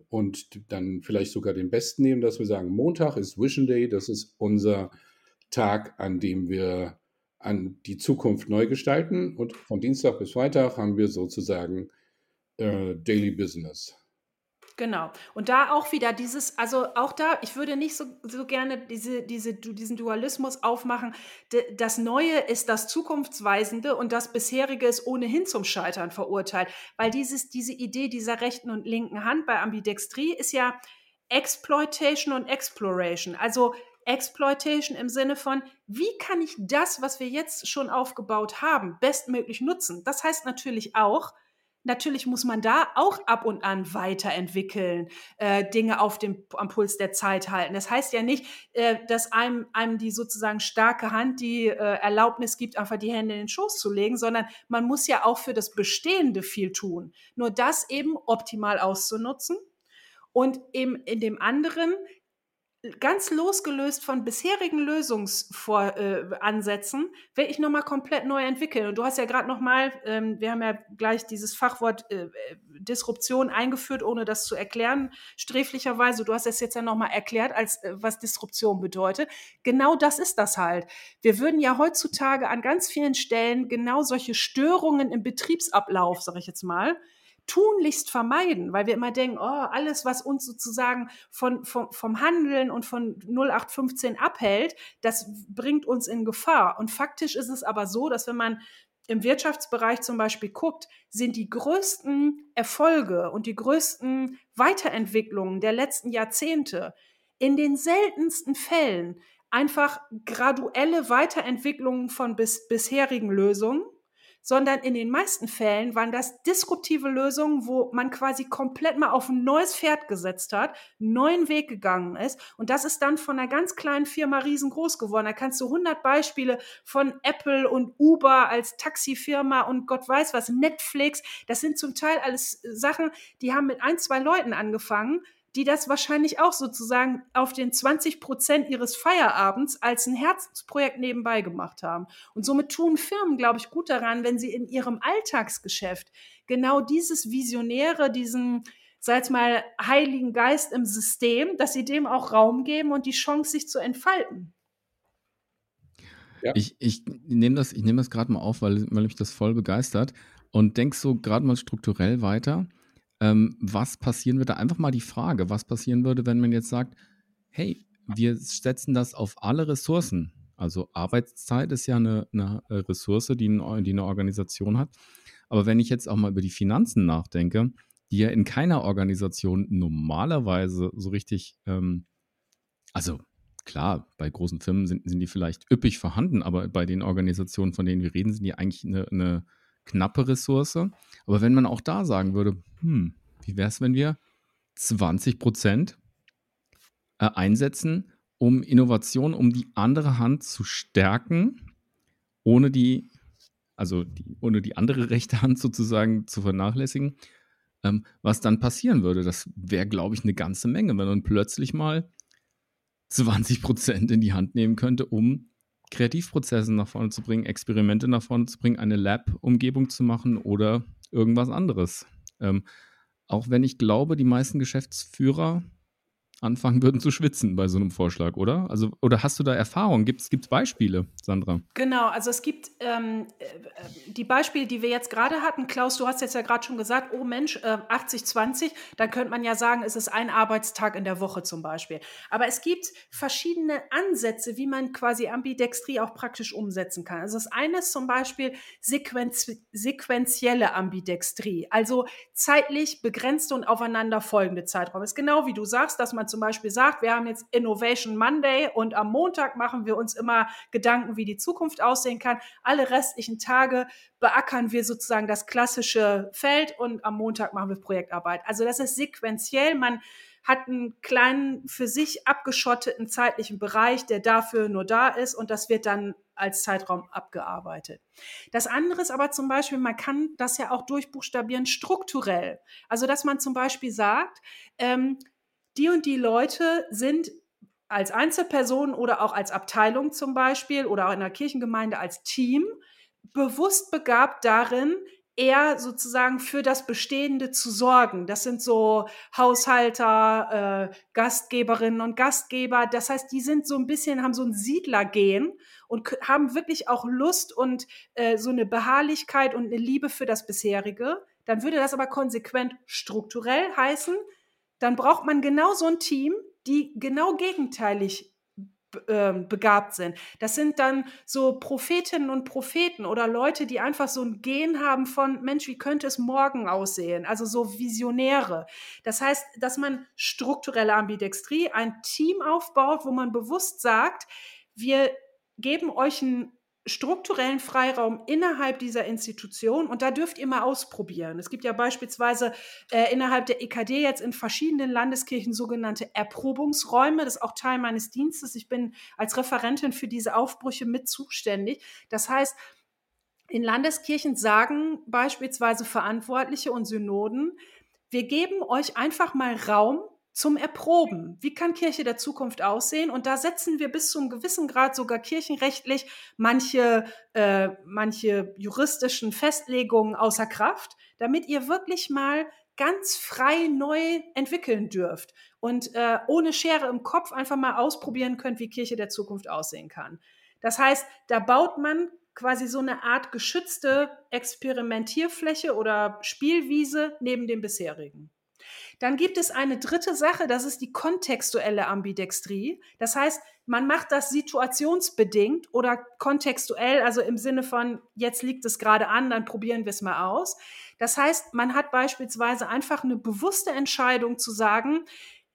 Speaker 2: und dann vielleicht sogar den besten nehmen, dass wir sagen, Montag ist Vision Day, das ist unser Tag, an dem wir an die Zukunft neu gestalten und von Dienstag bis Freitag haben wir sozusagen äh, Daily Business.
Speaker 3: Genau. Und da auch wieder dieses, also auch da, ich würde nicht so, so gerne diese, diese, diesen Dualismus aufmachen. D- Das Neue ist das Zukunftsweisende und das Bisherige ist ohnehin zum Scheitern verurteilt. Weil dieses, diese Idee dieser rechten und linken Hand bei Ambidextrie ist ja Exploitation und Exploration. Also Exploitation im Sinne von, wie kann ich das, was wir jetzt schon aufgebaut haben, bestmöglich nutzen? Das heißt natürlich auch, natürlich muss man da auch ab und an weiterentwickeln, äh, Dinge auf dem, am Puls der Zeit halten. Das heißt ja nicht, äh, dass einem, einem die sozusagen starke Hand die äh, Erlaubnis gibt, einfach die Hände in den Schoß zu legen, sondern man muss ja auch für das Bestehende viel tun. Nur das eben optimal auszunutzen und eben in dem anderen ganz losgelöst von bisherigen Lösungsansätzen, äh, will ich nochmal komplett neu entwickeln. Und du hast ja gerade nochmal, ähm, wir haben ja gleich dieses Fachwort äh, Disruption eingeführt, ohne das zu erklären, sträflicherweise. Du hast es jetzt ja nochmal erklärt, als äh, was Disruption bedeutet. Genau das ist das halt. Wir würden ja heutzutage an ganz vielen Stellen genau solche Störungen im Betriebsablauf, sage ich jetzt mal, tunlichst vermeiden, weil wir immer denken, oh, alles, was uns sozusagen von, vom, vom Handeln und von null acht fünfzehn abhält, das bringt uns in Gefahr. Und faktisch ist es aber so, dass wenn man im Wirtschaftsbereich zum Beispiel guckt, sind die größten Erfolge und die größten Weiterentwicklungen der letzten Jahrzehnte in den seltensten Fällen einfach graduelle Weiterentwicklungen von bis, bisherigen Lösungen, sondern in den meisten Fällen waren das disruptive Lösungen, wo man quasi komplett mal auf ein neues Pferd gesetzt hat, einen neuen Weg gegangen ist und das ist dann von einer ganz kleinen Firma riesengroß geworden. Da kannst du hundert Beispiele von Apple und Uber als Taxifirma und Gott weiß was, Netflix, das sind zum Teil alles Sachen, die haben mit ein, zwei Leuten angefangen, die das wahrscheinlich auch sozusagen auf den zwanzig Prozent ihres Feierabends als ein Herzensprojekt nebenbei gemacht haben. Und somit tun Firmen, glaube ich, gut daran, wenn sie in ihrem Alltagsgeschäft genau dieses Visionäre, diesen, sag jetzt mal, Heiligen Geist im System, dass sie dem auch Raum geben und die Chance, sich zu entfalten.
Speaker 2: Ja.
Speaker 1: Ich, ich nehme das, ich nehm das gerade mal auf, weil, weil mich das voll begeistert und denk so gerade mal strukturell weiter. Ähm, was passieren würde? Einfach mal die Frage, was passieren würde, wenn man jetzt sagt, hey, wir setzen das auf alle Ressourcen. Also Arbeitszeit ist ja eine, eine Ressource, die, ein, die eine Organisation hat. Aber wenn ich jetzt auch mal über die Finanzen nachdenke, die ja in keiner Organisation normalerweise so richtig, ähm, also klar, bei großen Firmen sind, sind die vielleicht üppig vorhanden, aber bei den Organisationen, von denen wir reden, sind die eigentlich eine, eine knappe Ressource. Aber wenn man auch da sagen würde, hm, wie wäre es, wenn wir zwanzig Prozent einsetzen, um Innovation, um die andere Hand zu stärken ohne die, also die, ohne die andere rechte Hand sozusagen zu vernachlässigen. Ähm, was dann passieren würde, das wäre, glaube ich, eine ganze Menge, wenn man plötzlich mal zwanzig Prozent in die Hand nehmen könnte, um Kreativprozesse nach vorne zu bringen, Experimente nach vorne zu bringen, eine Lab-Umgebung zu machen oder irgendwas anderes. Ähm, auch wenn ich glaube, die meisten Geschäftsführer anfangen würden zu schwitzen bei so einem Vorschlag, oder? Also, oder hast du da Erfahrung? Gibt es Beispiele, Sandra?
Speaker 3: Genau, also es gibt ähm, äh, die Beispiele, die wir jetzt gerade hatten. Klaus, du hast jetzt ja gerade schon gesagt, oh Mensch, äh, achtzig zwanzig, dann könnte man ja sagen, es ist ein Arbeitstag in der Woche zum Beispiel. Aber es gibt verschiedene Ansätze, wie man quasi Ambidextrie auch praktisch umsetzen kann. Also das eine ist zum Beispiel sequenz sequentielle Ambidextrie, also zeitlich begrenzte und aufeinanderfolgende Zeiträume. Es ist genau wie du sagst, dass man zum Beispiel sagt, wir haben jetzt Innovation Monday und am Montag machen wir uns immer Gedanken, wie die Zukunft aussehen kann. Alle restlichen Tage beackern wir sozusagen das klassische Feld und am Montag machen wir Projektarbeit. Also das ist sequenziell. Man hat einen kleinen, für sich abgeschotteten zeitlichen Bereich, der dafür nur da ist und das wird dann als Zeitraum abgearbeitet. Das andere ist aber zum Beispiel, man kann das ja auch durchbuchstabieren strukturell. Also dass man zum Beispiel sagt, ähm, die und die Leute sind als Einzelperson oder auch als Abteilung zum Beispiel oder auch in der Kirchengemeinde als Team bewusst begabt darin, eher sozusagen für das Bestehende zu sorgen. Das sind so Haushalter, äh, Gastgeberinnen und Gastgeber. Das heißt, die sind so ein bisschen, haben so ein Siedlergehen und k- haben wirklich auch Lust und äh, so eine Beharrlichkeit und eine Liebe für das Bisherige. Dann würde das aber konsequent strukturell heißen, dann braucht man genau so ein Team, die genau gegenteilig äh, begabt sind. Das sind dann so Prophetinnen und Propheten oder Leute, die einfach so ein Gen haben von, Mensch, wie könnte es morgen aussehen? Also so Visionäre. Das heißt, dass man strukturelle Ambidextrie, ein Team aufbaut, wo man bewusst sagt, wir geben euch einen strukturellen Freiraum innerhalb dieser Institution und da dürft ihr mal ausprobieren. Es gibt ja beispielsweise äh, innerhalb der E K D jetzt in verschiedenen Landeskirchen sogenannte Erprobungsräume. Das ist auch Teil meines Dienstes. Ich bin als Referentin für diese Aufbrüche mit zuständig. Das heißt, in Landeskirchen sagen beispielsweise Verantwortliche und Synoden, wir geben euch einfach mal Raum zum Erproben. Wie kann Kirche der Zukunft aussehen? Und da setzen wir bis zu einem gewissen Grad sogar kirchenrechtlich manche, äh, manche juristischen Festlegungen außer Kraft, damit ihr wirklich mal ganz frei neu entwickeln dürft und äh, ohne Schere im Kopf einfach mal ausprobieren könnt, wie Kirche der Zukunft aussehen kann. Das heißt, da baut man quasi so eine Art geschützte Experimentierfläche oder Spielwiese neben dem bisherigen. Dann gibt es eine dritte Sache, das ist die kontextuelle Ambidextrie. Das heißt, man macht das situationsbedingt oder kontextuell, also im Sinne von, jetzt liegt es gerade an, dann probieren wir es mal aus. Das heißt, man hat beispielsweise einfach eine bewusste Entscheidung zu sagen,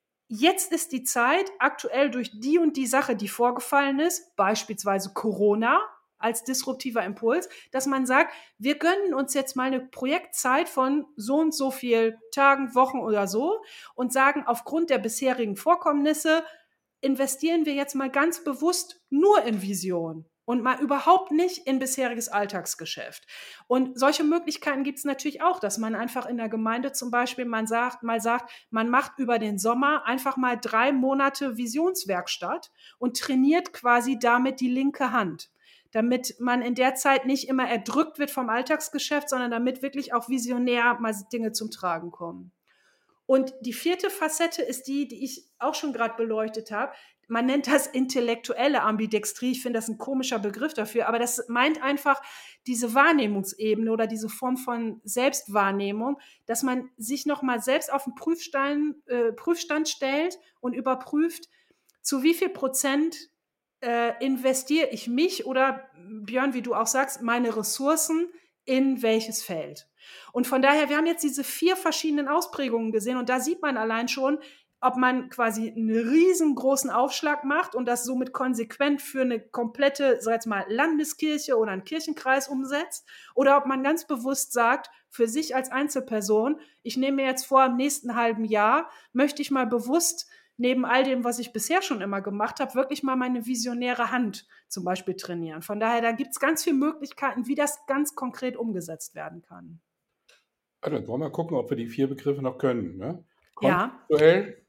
Speaker 3: jetzt ist die Zeit, aktuell durch die und die Sache, die vorgefallen ist, beispielsweise Corona als disruptiver Impuls, dass man sagt, wir gönnen uns jetzt mal eine Projektzeit von so und so viel Tagen, Wochen oder so und sagen, aufgrund der bisherigen Vorkommnisse investieren wir jetzt mal ganz bewusst nur in Vision und mal überhaupt nicht in bisheriges Alltagsgeschäft. Und solche Möglichkeiten gibt es natürlich auch, dass man einfach in der Gemeinde zum Beispiel man sagt, mal sagt, man macht über den Sommer einfach mal drei Monate Visionswerkstatt und trainiert quasi damit die linke Hand, damit man in der Zeit nicht immer erdrückt wird vom Alltagsgeschäft, sondern damit wirklich auch visionär mal Dinge zum Tragen kommen. Und die vierte Facette ist die, die ich auch schon gerade beleuchtet habe. Man nennt das intellektuelle Ambidextrie. Ich finde das ein komischer Begriff dafür, aber das meint einfach diese Wahrnehmungsebene oder diese Form von Selbstwahrnehmung, dass man sich nochmal selbst auf den Prüfstein, äh, Prüfstand stellt und überprüft, zu wie viel Prozent äh, investiere ich mich oder, Björn, wie du auch sagst, meine Ressourcen in welches Feld. Und von daher, wir haben jetzt diese vier verschiedenen Ausprägungen gesehen und da sieht man allein schon, ob man quasi einen riesengroßen Aufschlag macht und das somit konsequent für eine komplette, sag jetzt mal, Landeskirche oder einen Kirchenkreis umsetzt oder ob man ganz bewusst sagt, für sich als Einzelperson, ich nehme mir jetzt vor, im nächsten halben Jahr möchte ich mal bewusst neben all dem, was ich bisher schon immer gemacht habe, wirklich mal meine visionäre Hand zum Beispiel trainieren. Von daher, da gibt es ganz viele Möglichkeiten, wie das ganz konkret umgesetzt werden kann.
Speaker 2: Also, dann wollen wir gucken, ob wir die vier Begriffe noch können. Ne?
Speaker 3: Ja,
Speaker 2: Kontextuell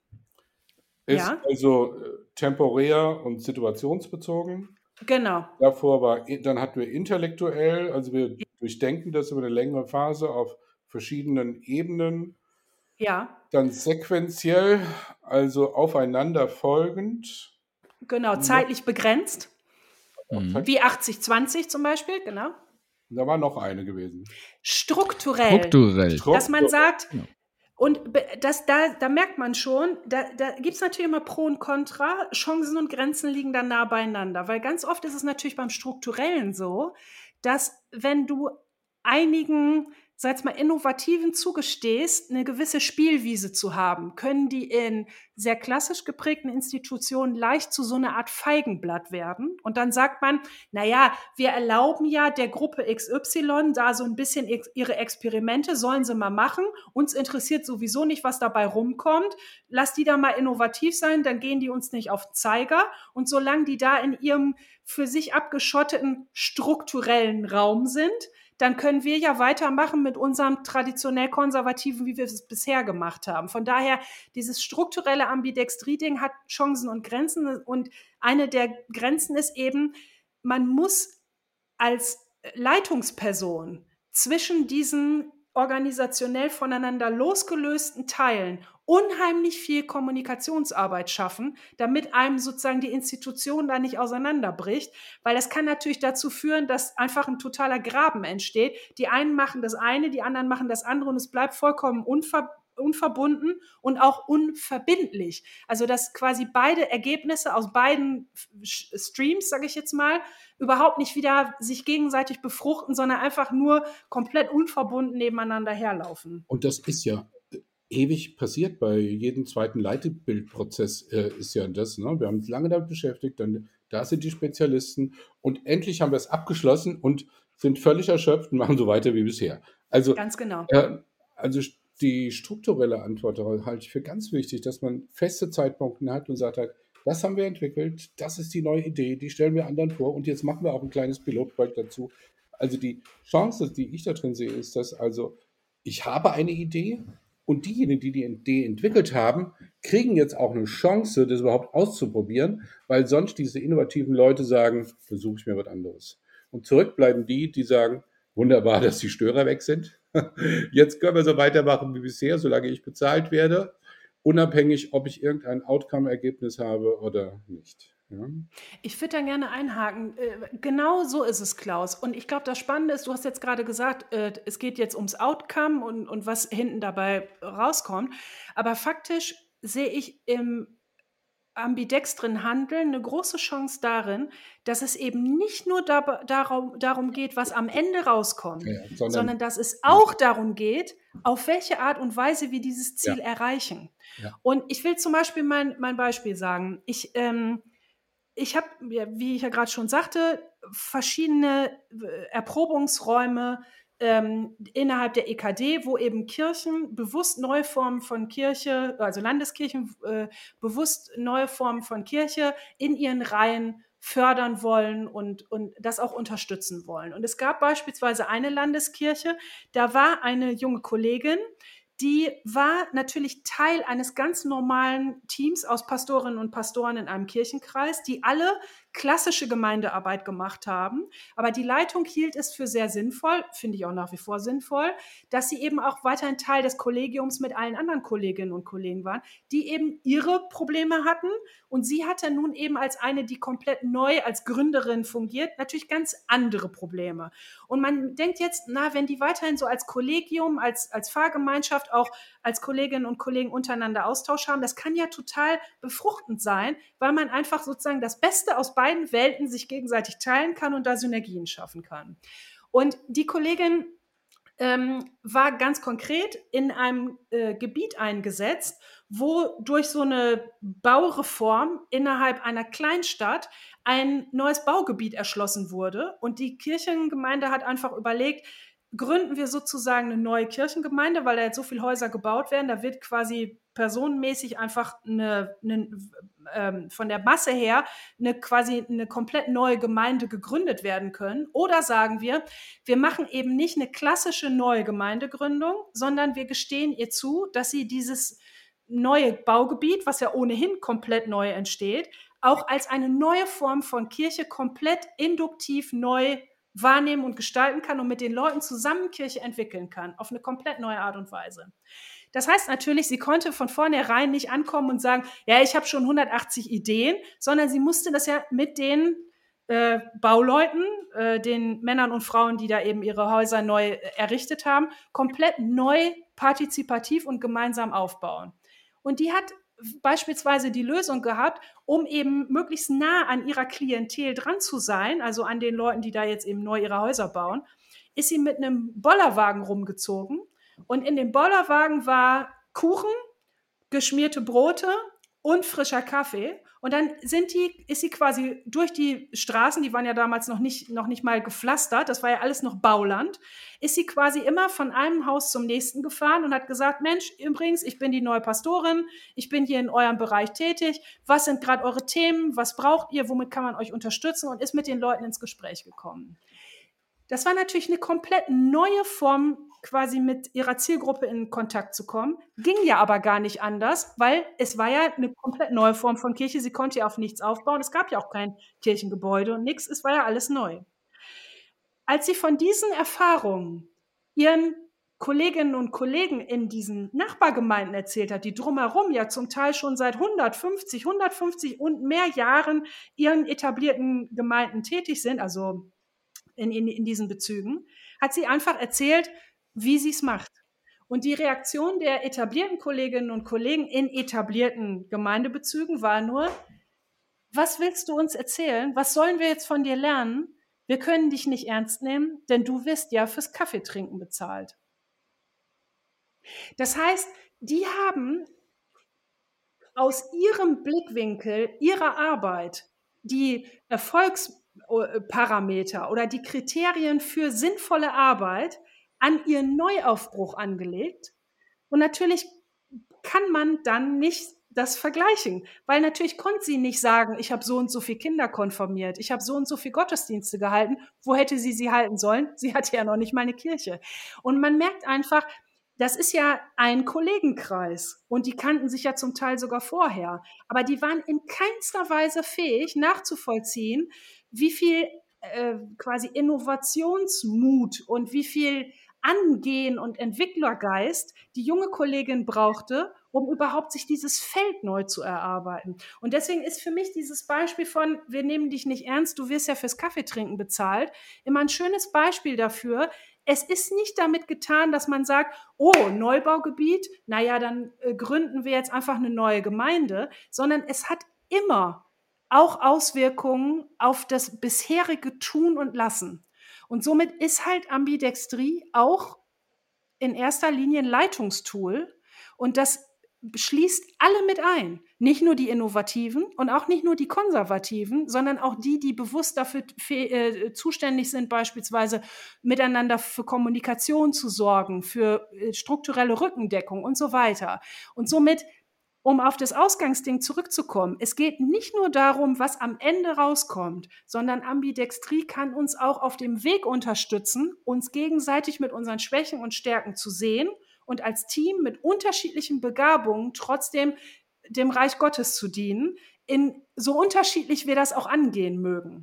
Speaker 2: ist
Speaker 3: ja,
Speaker 2: also äh, temporär und situationsbezogen.
Speaker 3: genau.
Speaker 2: Davor war, dann hatten wir intellektuell, also wir durchdenken das über eine längere Phase auf verschiedenen Ebenen.
Speaker 3: Ja,
Speaker 2: Dann sequenziell, also aufeinander folgend.
Speaker 3: genau. Zeitlich begrenzt,
Speaker 1: Mhm.
Speaker 3: wie achtzig zwanzig zum Beispiel, genau.
Speaker 2: Da war noch eine gewesen.
Speaker 3: Strukturell,
Speaker 1: Strukturell.
Speaker 3: dass man sagt,
Speaker 1: Ja.
Speaker 3: und be- das, da, da merkt man schon, da, da gibt es natürlich immer Pro und Contra, Chancen und Grenzen liegen dann nah beieinander, weil ganz oft ist es natürlich beim Strukturellen so, dass wenn du einigen, sag ich mal, Innovativen zugestehst, eine gewisse Spielwiese zu haben, können die in sehr klassisch geprägten Institutionen leicht zu so einer Art Feigenblatt werden. Und dann sagt man, naja, wir erlauben ja der Gruppe X Y da so ein bisschen ex- ihre Experimente, sollen sie mal machen. Uns interessiert sowieso nicht, was dabei rumkommt. Lass die da mal innovativ sein, dann gehen die uns nicht auf den Zeiger. Und solange die da in ihrem für sich abgeschotteten strukturellen Raum sind, dann können wir ja weitermachen mit unserem traditionell konservativen, wie wir es bisher gemacht haben. Von daher, dieses strukturelle Ambidextrie-Ding hat Chancen und Grenzen. Und eine der Grenzen ist eben, man muss als Leitungsperson zwischen diesen organisationell voneinander losgelösten Teilen unheimlich viel Kommunikationsarbeit schaffen, damit einem sozusagen die Institution da nicht auseinanderbricht, weil das kann natürlich dazu führen, dass einfach ein totaler Graben entsteht. Die einen machen das eine, die anderen machen das andere und es bleibt vollkommen unver unverbunden und auch unverbindlich. Also dass quasi beide Ergebnisse aus beiden Streams, sage ich jetzt mal, überhaupt nicht wieder sich gegenseitig befruchten, sondern einfach nur komplett unverbunden nebeneinander herlaufen.
Speaker 2: Und das ist ja ewig passiert bei jedem zweiten Leitbildprozess, äh, ist ja das. Ne? Wir haben uns lange damit beschäftigt, dann da sind die Spezialisten und endlich haben wir es abgeschlossen und sind völlig erschöpft und machen so weiter wie bisher. Also,
Speaker 3: Ganz genau.
Speaker 2: äh, also die strukturelle Antwort darauf halte ich für ganz wichtig, dass man feste Zeitpunkte hat und sagt halt, das haben wir entwickelt, das ist die neue Idee, die stellen wir anderen vor und jetzt machen wir auch ein kleines Pilotprojekt dazu. Also die Chance, die ich da drin sehe, ist, dass also ich habe eine Idee und diejenigen, die die Idee entwickelt haben, kriegen jetzt auch eine Chance, das überhaupt auszuprobieren, weil sonst diese innovativen Leute sagen, versuche ich mir was anderes. Und zurückbleiben die, die sagen, wunderbar, dass die Störer weg sind. Jetzt können wir so weitermachen wie bisher, solange ich bezahlt werde, unabhängig, ob ich irgendein Outcome-Ergebnis habe oder nicht. Ja?
Speaker 3: Ich würde da gerne einhaken. Äh, Genau so ist es, Klaus. Und ich glaube, das Spannende ist, du hast jetzt gerade gesagt, äh, es geht jetzt ums Outcome und, und was hinten dabei rauskommt. Aber faktisch sehe ich im ambidextren Handeln eine große Chance darin, dass es eben nicht nur da, darum, darum geht, was am Ende rauskommt,
Speaker 2: Ja, sondern,
Speaker 3: sondern dass es auch darum geht, auf welche Art und Weise wir dieses Ziel
Speaker 2: Ja.
Speaker 3: erreichen.
Speaker 2: Ja.
Speaker 3: Und ich will zum Beispiel mein, mein Beispiel sagen. Ich, ähm, ich habe, wie ich ja gerade schon sagte, verschiedene äh, Erprobungsräume ähm, innerhalb der E K D, wo eben Kirchen bewusst neue Formen von Kirche, also Landeskirchen äh, bewusst neue Formen von Kirche in ihren Reihen fördern wollen und, und das auch unterstützen wollen. Und es gab beispielsweise eine Landeskirche, da war eine junge Kollegin, die war natürlich Teil eines ganz normalen Teams aus Pastorinnen und Pastoren in einem Kirchenkreis, die alle klassische Gemeindearbeit gemacht haben. Aber die Leitung hielt es für sehr sinnvoll, finde ich auch nach wie vor sinnvoll, dass sie eben auch weiterhin Teil des Kollegiums mit allen anderen Kolleginnen und Kollegen waren, die eben ihre Probleme hatten. Und sie hatte nun eben als eine, die komplett neu als Gründerin fungiert, natürlich ganz andere Probleme. Und man denkt jetzt, na, wenn die weiterhin so als Kollegium, als, als Fahrgemeinschaft, auch als Kolleginnen und Kollegen untereinander Austausch haben, das kann ja total befruchtend sein, weil man einfach sozusagen das Beste aus beiden Welten sich gegenseitig teilen kann und da Synergien schaffen kann. Und die Kollegin ähm, war ganz konkret in einem äh, Gebiet eingesetzt, wo durch so eine Baureform innerhalb einer Kleinstadt ein neues Baugebiet erschlossen wurde. Und die Kirchengemeinde hat einfach überlegt, gründen wir sozusagen eine neue Kirchengemeinde, weil da jetzt so viele Häuser gebaut werden, da wird quasi personenmäßig einfach eine, eine ähm, von der Masse her eine quasi eine komplett neue Gemeinde gegründet werden können. Oder sagen wir, wir machen eben nicht eine klassische neue Gemeindegründung, sondern wir gestehen ihr zu, dass sie dieses neue Baugebiet, was ja ohnehin komplett neu entsteht, auch als eine neue Form von Kirche komplett induktiv neu wahrnehmen und gestalten kann und mit den Leuten zusammen Kirche entwickeln kann, auf eine komplett neue Art und Weise. Das heißt natürlich, sie konnte von vornherein nicht ankommen und sagen, ja, ich habe schon hundertachtzig Ideen, sondern sie musste das ja mit den äh, Bauleuten, äh, den Männern und Frauen, die da eben ihre Häuser neu äh, errichtet haben, komplett neu, partizipativ und gemeinsam aufbauen. Und die hat beispielsweise die Lösung gehabt, um eben möglichst nah an ihrer Klientel dran zu sein, also an den Leuten, die da jetzt eben neu ihre Häuser bauen, ist sie mit einem Bollerwagen rumgezogen. Und in dem Bollerwagen war Kuchen, geschmierte Brote und frischer Kaffee. Und dann sind die, ist sie quasi durch die Straßen, die waren ja damals noch nicht, noch nicht mal gepflastert, das war ja alles noch Bauland, ist sie quasi immer von einem Haus zum nächsten gefahren und hat gesagt, Mensch, übrigens, ich bin die neue Pastorin, ich bin hier in eurem Bereich tätig, was sind gerade eure Themen, was braucht ihr, womit kann man euch unterstützen, und ist mit den Leuten ins Gespräch gekommen. Das war natürlich eine komplett neue Form, quasi mit ihrer Zielgruppe in Kontakt zu kommen. Ging ja aber gar nicht anders, weil es war ja eine komplett neue Form von Kirche. Sie konnte ja auf nichts aufbauen. Es gab ja auch kein Kirchengebäude und nichts. Es war ja alles neu. Als sie von diesen Erfahrungen ihren Kolleginnen und Kollegen in diesen Nachbargemeinden erzählt hat, die drumherum ja zum Teil schon seit hundertfünfzig, hundertfünfzig und mehr Jahren ihren etablierten Gemeinden tätig sind, also in, in, in diesen Bezügen, hat sie einfach erzählt, wie sie es macht. Und die Reaktion der etablierten Kolleginnen und Kollegen in etablierten Gemeindebezügen war nur, was willst du uns erzählen? Was sollen wir jetzt von dir lernen? Wir können dich nicht ernst nehmen, denn du wirst ja fürs Kaffeetrinken bezahlt. Das heißt, die haben aus ihrem Blickwinkel, ihrer Arbeit, die Erfolgsparameter oder die Kriterien für sinnvolle Arbeit an ihren Neuaufbruch angelegt. Und natürlich kann man dann nicht das vergleichen, weil natürlich konnte sie nicht sagen, ich habe so und so viele Kinder konfirmiert, ich habe so und so viele Gottesdienste gehalten. Wo hätte sie sie halten sollen? Sie hatte ja noch nicht mal eine Kirche. Und man merkt einfach, das ist ja ein Kollegenkreis und die kannten sich ja zum Teil sogar vorher, aber die waren in keinster Weise fähig nachzuvollziehen, wie viel äh, quasi Innovationsmut und wie viel Angehen und Entwicklergeist die junge Kollegin brauchte, um überhaupt sich dieses Feld neu zu erarbeiten. Und deswegen ist für mich dieses Beispiel von, wir nehmen dich nicht ernst, du wirst ja fürs Kaffeetrinken bezahlt, immer ein schönes Beispiel dafür. Es ist nicht damit getan, dass man sagt, oh, Neubaugebiet, naja, dann äh, gründen wir jetzt einfach eine neue Gemeinde, sondern es hat immer auch Auswirkungen auf das bisherige Tun und Lassen. Und somit ist halt Ambidextrie auch in erster Linie ein Leitungstool und das schließt alle mit ein. Nicht nur die Innovativen und auch nicht nur die Konservativen, sondern auch die, die bewusst dafür äh, zuständig sind, beispielsweise miteinander für Kommunikation zu sorgen, für äh, strukturelle Rückendeckung und so weiter. Und somit, um auf das Ausgangsding zurückzukommen, es geht nicht nur darum, was am Ende rauskommt, sondern Ambidextrie kann uns auch auf dem Weg unterstützen, uns gegenseitig mit unseren Schwächen und Stärken zu sehen und als Team mit unterschiedlichen Begabungen trotzdem dem Reich Gottes zu dienen, in so unterschiedlich wir das auch angehen mögen.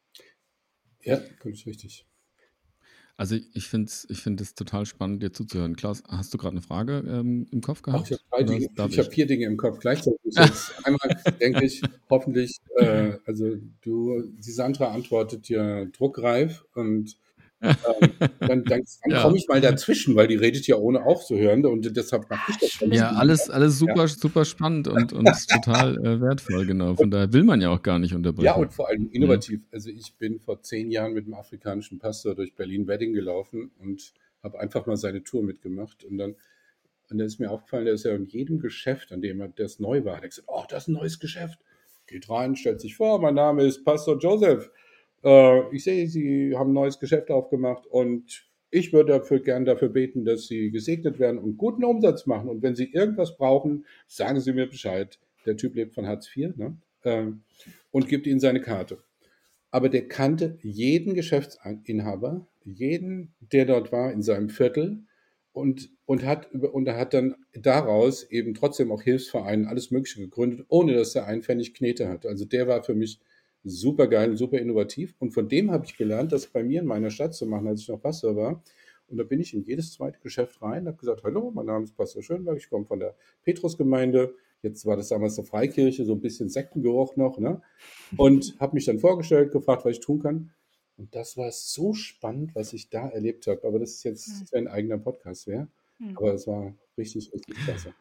Speaker 2: Ja, ganz richtig.
Speaker 1: Also ich, ich finde es ich find es total spannend, dir zuzuhören. Klaus, hast du gerade eine Frage ähm, im Kopf
Speaker 2: Ach,
Speaker 1: gehabt?
Speaker 2: ich habe drei
Speaker 1: Oder
Speaker 2: Dinge,
Speaker 1: darf
Speaker 2: ich habe
Speaker 1: ich?
Speaker 2: vier Dinge im Kopf gleichzeitig. Jetzt einmal denke ich, hoffentlich, äh, also du, die Sandra antwortet dir druckreif und ähm, dann, dann, dann
Speaker 1: Ja.
Speaker 2: komme ich mal dazwischen, weil die redet ja ohne aufzuhören und deshalb mache ich das.
Speaker 3: Schlimm.
Speaker 1: Ja, alles, alles super,
Speaker 2: Ja.
Speaker 1: super spannend und, und total äh, wertvoll, genau. Von daher will man ja auch gar nicht unterbrechen.
Speaker 2: Ja, und vor allem innovativ. Also ich bin vor zehn Jahren mit einem afrikanischen Pastor durch Berlin-Wedding gelaufen und habe einfach mal seine Tour mitgemacht. Und dann, und dann ist mir aufgefallen, der ist ja in jedem Geschäft, an dem er das neu war, hat er gesagt, oh, das ist ein neues Geschäft. Geht rein, stellt sich vor, mein Name ist Pastor Joseph. Äh, ich sehe, Sie haben ein neues Geschäft aufgemacht und Ich würde dafür gern dafür beten, dass Sie gesegnet werden und guten Umsatz machen. Und wenn Sie irgendwas brauchen, sagen Sie mir Bescheid. Der Typ lebt von Hartz vier, ne? Ähm, und gibt Ihnen seine Karte. Aber der kannte jeden Geschäftsinhaber, jeden, der dort war in seinem Viertel und, und, hat, über- und er hat dann daraus eben trotzdem auch Hilfsvereine, alles Mögliche gegründet, ohne dass er einen Pfennig Knete hatte. Also der war für mich super geil und super innovativ. Und von dem habe ich gelernt, das bei mir in meiner Stadt zu machen, als ich noch Pastor war. Und da bin ich in jedes zweite Geschäft rein, habe gesagt, hallo, mein Name ist Pastor Schönberg, ich komme von der Petrusgemeinde. Jetzt war das damals eine Freikirche, so ein bisschen Sektengeruch noch, ne? Und habe mich dann vorgestellt, gefragt, was ich tun kann. Und das war so spannend, was ich da erlebt habe. Aber das ist
Speaker 3: Hm.
Speaker 2: jetzt ein eigener Podcast wäre.
Speaker 3: Hm.
Speaker 2: Aber es war richtig, richtig klasse.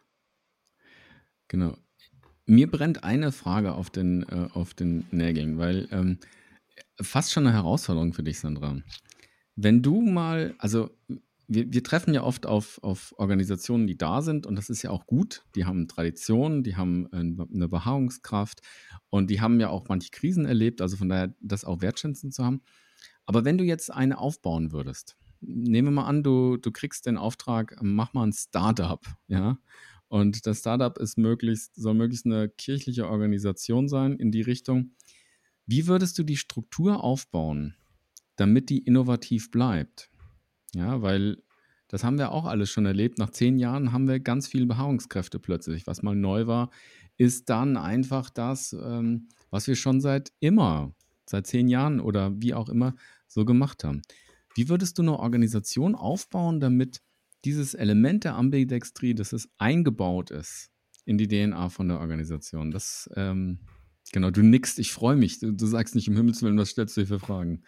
Speaker 1: Genau. Mir brennt eine Frage auf den, äh, auf den Nägeln, weil ähm, fast schon eine Herausforderung für dich, Sandra. Wenn du mal, also wir, wir treffen ja oft auf, auf Organisationen, die da sind und das ist ja auch gut. Die haben Tradition, die haben äh, eine Beharrungskraft und die haben ja auch manche Krisen erlebt, also von daher das auch wertschätzend zu haben. Aber wenn du jetzt eine aufbauen würdest, nehmen wir mal an, du, du kriegst den Auftrag, mach mal ein Startup, ja. Und das Startup ist möglichst, soll möglichst eine kirchliche Organisation sein in die Richtung. Wie würdest du die Struktur aufbauen, damit die innovativ bleibt? Ja, weil das haben wir auch alles schon erlebt. Nach zehn Jahren haben wir ganz viele Beharrungskräfte plötzlich. Was mal neu war, ist dann einfach das, ähm, was wir schon seit immer, seit zehn Jahren oder wie auch immer so gemacht haben. Wie würdest du eine Organisation aufbauen, damit dieses Element der Ambidextrie, dass es eingebaut ist in die D N A von der Organisation? Das, ähm, genau, du nickst, ich freue mich. Du, du sagst nicht, im Himmels Willen, was stellst du dir für Fragen?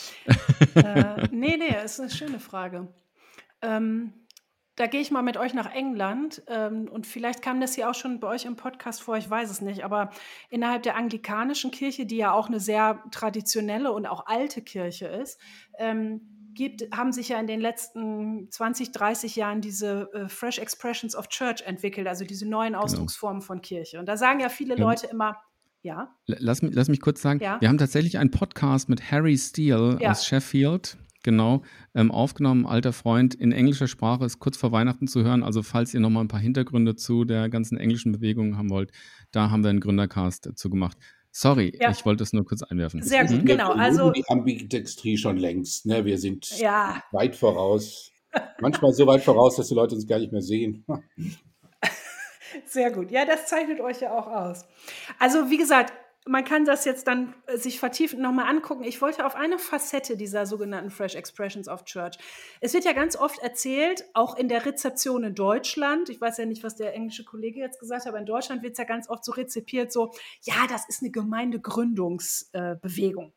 Speaker 3: Äh, nee, nee, ist eine schöne Frage. Ähm, da gehe ich mal mit euch nach England ähm, und vielleicht kam das hier auch schon bei euch im Podcast vor, ich weiß es nicht, aber innerhalb der anglikanischen Kirche, die ja auch eine sehr traditionelle und auch alte Kirche ist, ähm, gibt, haben sich ja in den letzten zwanzig, dreißig Jahren diese äh, Fresh Expressions of Church entwickelt, also diese neuen
Speaker 1: Genau.
Speaker 3: Ausdrucksformen von Kirche. Und da sagen ja viele
Speaker 1: Ähm,
Speaker 3: Leute immer, ja,
Speaker 1: Lass mich, lass mich kurz sagen, wir
Speaker 3: ja,
Speaker 1: haben tatsächlich einen Podcast mit Harry Steele
Speaker 3: ja,
Speaker 1: aus Sheffield, genau, ähm, aufgenommen, alter Freund, in englischer Sprache, ist kurz vor Weihnachten zu hören. Also falls ihr nochmal ein paar Hintergründe zu der ganzen englischen Bewegung haben wollt, da haben wir einen Gründercast dazu gemacht. Sorry,
Speaker 3: ja,
Speaker 1: ich wollte es nur kurz einwerfen.
Speaker 2: Es
Speaker 3: sehr
Speaker 2: ist,
Speaker 3: gut,
Speaker 1: Hm?
Speaker 2: wir
Speaker 3: genau.
Speaker 2: erleben
Speaker 3: Also,
Speaker 2: die Ambidextrie schon längst. Ne? Wir sind
Speaker 3: ja,
Speaker 2: weit voraus. Manchmal so weit voraus, dass die Leute uns gar nicht mehr sehen.
Speaker 3: sehr gut. Ja, das zeichnet euch ja auch aus. Also, wie gesagt, man kann das jetzt dann äh, sich vertiefend nochmal angucken. Ich wollte auf eine Facette dieser sogenannten Fresh Expressions of Church. Es wird ja ganz oft erzählt, auch in der Rezeption in Deutschland, ich weiß ja nicht, was der englische Kollege jetzt gesagt hat, aber in Deutschland wird es ja ganz oft so rezipiert, so, ja, das ist eine Gemeindegründungsbewegung.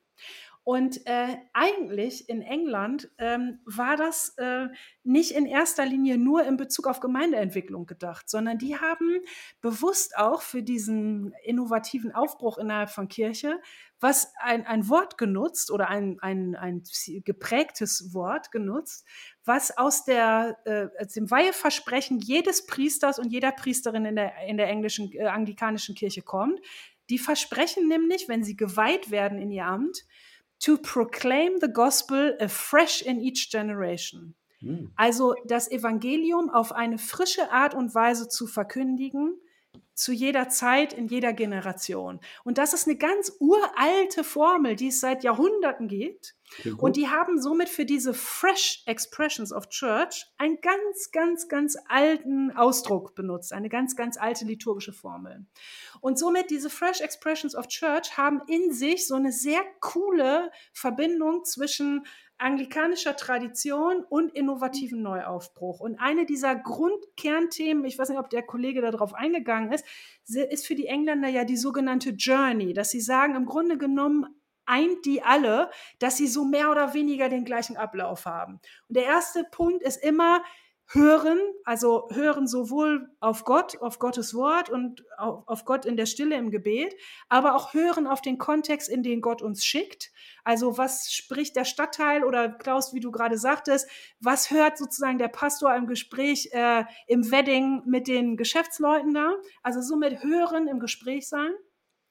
Speaker 3: Und äh, eigentlich in England ähm, war das äh, nicht in erster Linie nur in Bezug auf Gemeindeentwicklung gedacht, sondern die haben bewusst auch für diesen innovativen Aufbruch innerhalb von Kirche was ein, ein Wort genutzt oder ein, ein, ein geprägtes Wort genutzt, was aus, der, äh, aus dem Weiheversprechen jedes Priesters und jeder Priesterin in der, in der englischen, äh, anglikanischen Kirche kommt. Die versprechen nämlich, wenn sie geweiht werden in ihr Amt, to proclaim the gospel afresh in each generation.
Speaker 2: Hm.
Speaker 3: Also das Evangelium auf eine frische Art und Weise zu verkündigen, zu jeder Zeit, in jeder Generation. Und das ist eine ganz uralte Formel, die es seit Jahrhunderten gibt.
Speaker 2: Klingt
Speaker 3: Und
Speaker 2: gut.
Speaker 3: die haben somit für diese Fresh Expressions of Church einen ganz, ganz, ganz alten Ausdruck benutzt, eine ganz, ganz alte liturgische Formel. Und somit diese Fresh Expressions of Church haben in sich so eine sehr coole Verbindung zwischen anglikanischer Tradition und innovativen Neuaufbruch. Und eine dieser Grundkernthemen, ich weiß nicht, ob der Kollege darauf eingegangen ist, ist für die Engländer ja die sogenannte Journey, dass sie sagen, im Grunde genommen eint die alle, dass sie so mehr oder weniger den gleichen Ablauf haben. Und der erste Punkt ist immer, hören, also hören sowohl auf Gott, auf Gottes Wort und auf, auf Gott in der Stille im Gebet, aber auch hören auf den Kontext, in den Gott uns schickt. Also was spricht der Stadtteil oder Klaus, wie du gerade sagtest, was hört sozusagen der Pastor im Gespräch, äh, im Wedding mit den Geschäftsleuten da? Also somit hören, im Gespräch sein.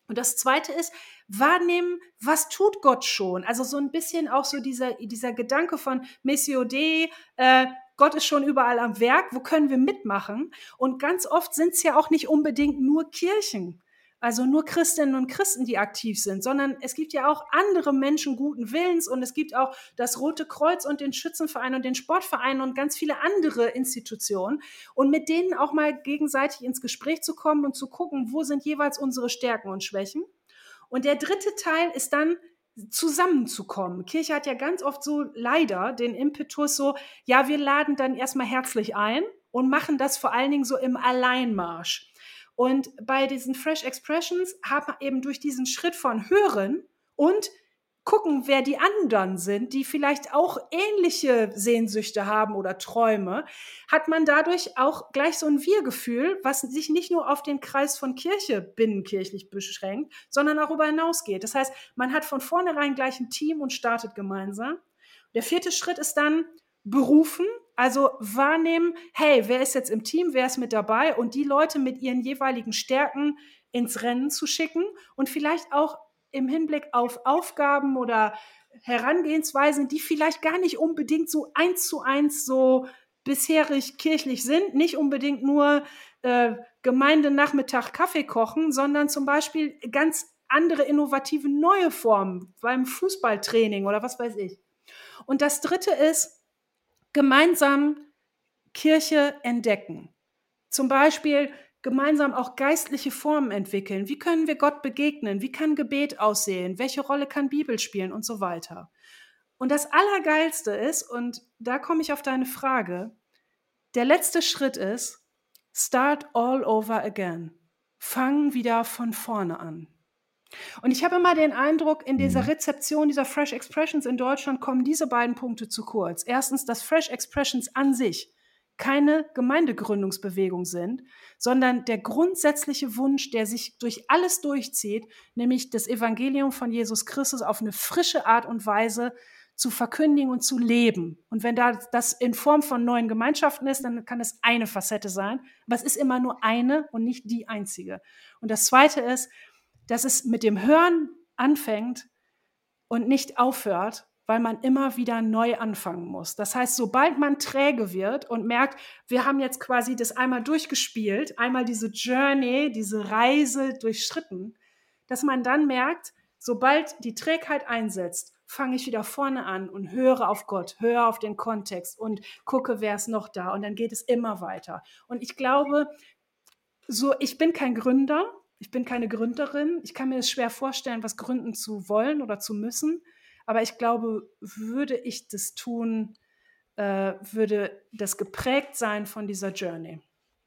Speaker 3: Und das Zweite ist, wahrnehmen, was tut Gott schon? Also so ein bisschen auch so dieser, dieser Gedanke von Missio Dei, äh, Gott ist schon überall am Werk, wo können wir mitmachen? Und ganz oft sind es ja auch nicht unbedingt nur Kirchen, also nur Christinnen und Christen, die aktiv sind, sondern es gibt ja auch andere Menschen guten Willens und es gibt auch das Rote Kreuz und den Schützenverein und den Sportverein und ganz viele andere Institutionen und mit denen auch mal gegenseitig ins Gespräch zu kommen und zu gucken, wo sind jeweils unsere Stärken und Schwächen. Und der dritte Teil ist dann zusammenzukommen. Kirche hat ja ganz oft so leider den Impetus so, ja, wir laden dann erstmal herzlich ein und machen das vor allen Dingen so im Alleinmarsch. Und bei diesen Fresh Expressions hat man eben durch diesen Schritt von Hören und gucken, wer die anderen sind, die vielleicht auch ähnliche Sehnsüchte haben oder Träume, hat man dadurch auch gleich so ein Wir-Gefühl, was sich nicht nur auf den Kreis von Kirche binnenkirchlich beschränkt, sondern auch darüber hinausgeht. Das heißt, man hat von vornherein gleich ein Team und startet gemeinsam. Der vierte Schritt ist dann berufen, also wahrnehmen, hey, wer ist jetzt im Team, wer ist mit dabei und die Leute mit ihren jeweiligen Stärken ins Rennen zu schicken und vielleicht auch im Hinblick auf Aufgaben oder Herangehensweisen, die vielleicht gar nicht unbedingt so eins zu eins so bisherig kirchlich sind, nicht unbedingt nur äh, Gemeindenachmittag Kaffee kochen, sondern zum Beispiel ganz andere innovative neue Formen beim Fußballtraining oder was weiß ich. Und das Dritte ist, gemeinsam Kirche entdecken. Zum Beispiel gemeinsam auch geistliche Formen entwickeln. Wie können wir Gott begegnen? Wie kann Gebet aussehen? Welche Rolle kann Bibel spielen? Und so weiter. Und das Allergeilste ist, und da komme ich auf deine Frage, der letzte Schritt ist, start all over again. Fang wieder von vorne an. Und ich habe immer den Eindruck, in dieser Rezeption dieser Fresh Expressions in Deutschland kommen diese beiden Punkte zu kurz. Erstens, dass Fresh Expressions an sich keine Gemeindegründungsbewegung sind, sondern der grundsätzliche Wunsch, der sich durch alles durchzieht, nämlich das Evangelium von Jesus Christus auf eine frische Art und Weise zu verkündigen und zu leben. Und wenn da das in Form von neuen Gemeinschaften ist, dann kann es eine Facette sein, aber es ist immer nur eine und nicht die einzige. Und das Zweite ist, dass es mit dem Hören anfängt und nicht aufhört, weil man immer wieder neu anfangen muss. Das heißt, sobald man träge wird und merkt, wir haben jetzt quasi das einmal durchgespielt, einmal diese Journey, diese Reise durchschritten, dass man dann merkt, sobald die Trägheit einsetzt, fange ich wieder vorne an und höre auf Gott, höre auf den Kontext und gucke, wer ist noch da. Und dann geht es immer weiter. Und ich glaube, so, ich bin kein Gründer, ich bin keine Gründerin. Ich kann mir es schwer vorstellen, was gründen zu wollen oder zu müssen. Aber ich glaube, würde ich das tun, äh, würde das geprägt sein von dieser Journey.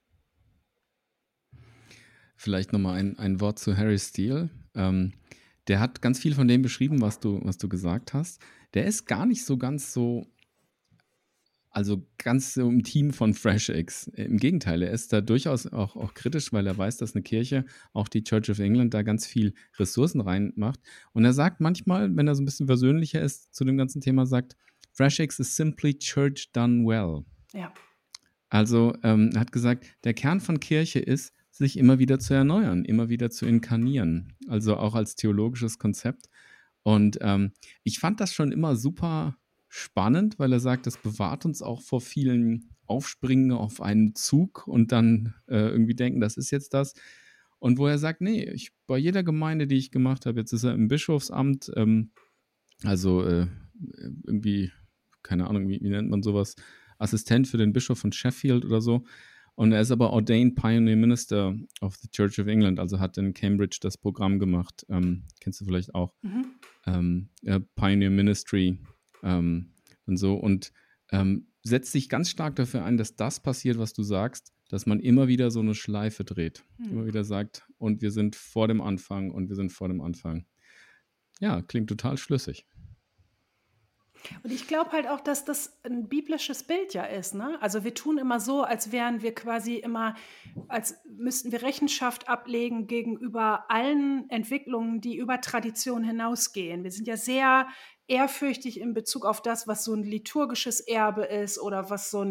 Speaker 1: Vielleicht nochmal ein, ein Wort zu Harry Steele. Ähm, der hat ganz viel von dem beschrieben, was du, was du gesagt hast. Der ist gar nicht so ganz so, also ganz so im Team von FreshX. Im Gegenteil, er ist da durchaus auch, auch kritisch, weil er weiß, dass eine Kirche, auch die Church of England, da ganz viel Ressourcen reinmacht. Und er sagt manchmal, wenn er so ein bisschen versöhnlicher ist zu dem ganzen Thema, sagt, FreshX is simply church done well.
Speaker 3: Ja.
Speaker 1: Also ähm, er hat gesagt, der Kern von Kirche ist, sich immer wieder zu erneuern, immer wieder zu inkarnieren. Also auch als theologisches Konzept. Und ähm, ich fand das schon immer super spannend, weil er sagt, das bewahrt uns auch vor vielen Aufspringen auf einen Zug und dann äh, irgendwie denken, das ist jetzt das. Und wo er sagt, nee, ich, bei jeder Gemeinde, die ich gemacht habe, jetzt ist er im Bischofsamt, ähm, also äh, irgendwie, keine Ahnung, wie, wie nennt man sowas, Assistent für den Bischof von Sheffield oder so. Und er ist aber Ordained Pioneer Minister of the Church of England, also hat in Cambridge das Programm gemacht. Ähm, kennst du vielleicht auch?
Speaker 3: Mhm.
Speaker 1: Ähm, ja, Pioneer Ministry ähm, und so. Und ähm, setzt sich ganz stark dafür ein, dass das passiert, was du sagst, dass man immer wieder so eine Schleife dreht.
Speaker 3: Mhm.
Speaker 1: Immer wieder sagt, und wir sind vor dem Anfang und wir sind vor dem Anfang. Ja, klingt total schlüssig.
Speaker 3: Und ich glaube halt auch, dass das ein biblisches Bild ja ist, ne? Also wir tun immer so, als wären wir quasi immer, als müssten wir Rechenschaft ablegen gegenüber allen Entwicklungen, die über Tradition hinausgehen. Wir sind ja sehr ehrfürchtig in Bezug auf das, was so ein liturgisches Erbe ist oder was so ein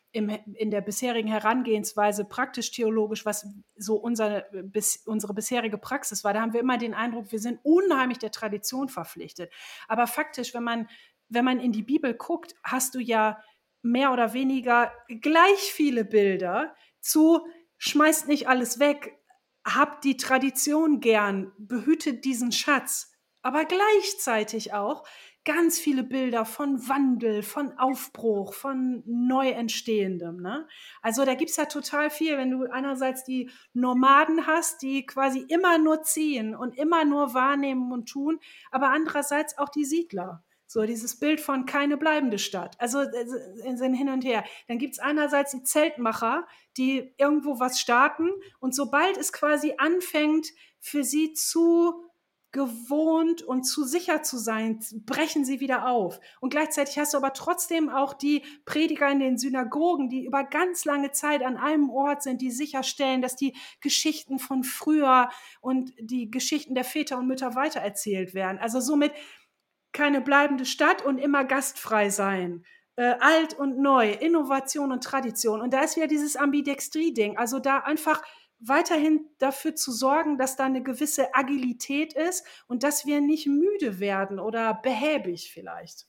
Speaker 3: im, in der bisherigen Herangehensweise praktisch-theologisch, was so unser, bis, unsere bisherige Praxis war, da haben wir immer den Eindruck, wir sind unheimlich der Tradition verpflichtet. Aber faktisch, wenn man, wenn man in die Bibel guckt, hast du ja mehr oder weniger gleich viele Bilder zu schmeißt nicht alles weg, habt die Tradition gern, behütet diesen Schatz, aber gleichzeitig auch ganz viele Bilder von Wandel, von Aufbruch, von Neuentstehendem. Ne? Also da gibt es ja total viel, wenn du einerseits die Nomaden hast, die quasi immer nur ziehen und immer nur wahrnehmen und tun, aber andererseits auch die Siedler. So dieses Bild von keine bleibende Stadt. Also äh, sind hin und her. Dann gibt es einerseits die Zeltmacher, die irgendwo was starten und sobald es quasi anfängt, für sie zu gewohnt und zu sicher zu sein, brechen sie wieder auf. Und gleichzeitig hast du aber trotzdem auch die Prediger in den Synagogen, die über ganz lange Zeit an einem Ort sind, die sicherstellen, dass die Geschichten von früher und die Geschichten der Väter und Mütter weitererzählt werden. Also somit keine bleibende Stadt und immer gastfrei sein. Äh, alt und neu, Innovation und Tradition. Und da ist wieder dieses Ambidextrie-Ding. Also da einfach weiterhin dafür zu sorgen, dass da eine gewisse Agilität ist und dass wir nicht müde werden oder behäbig vielleicht.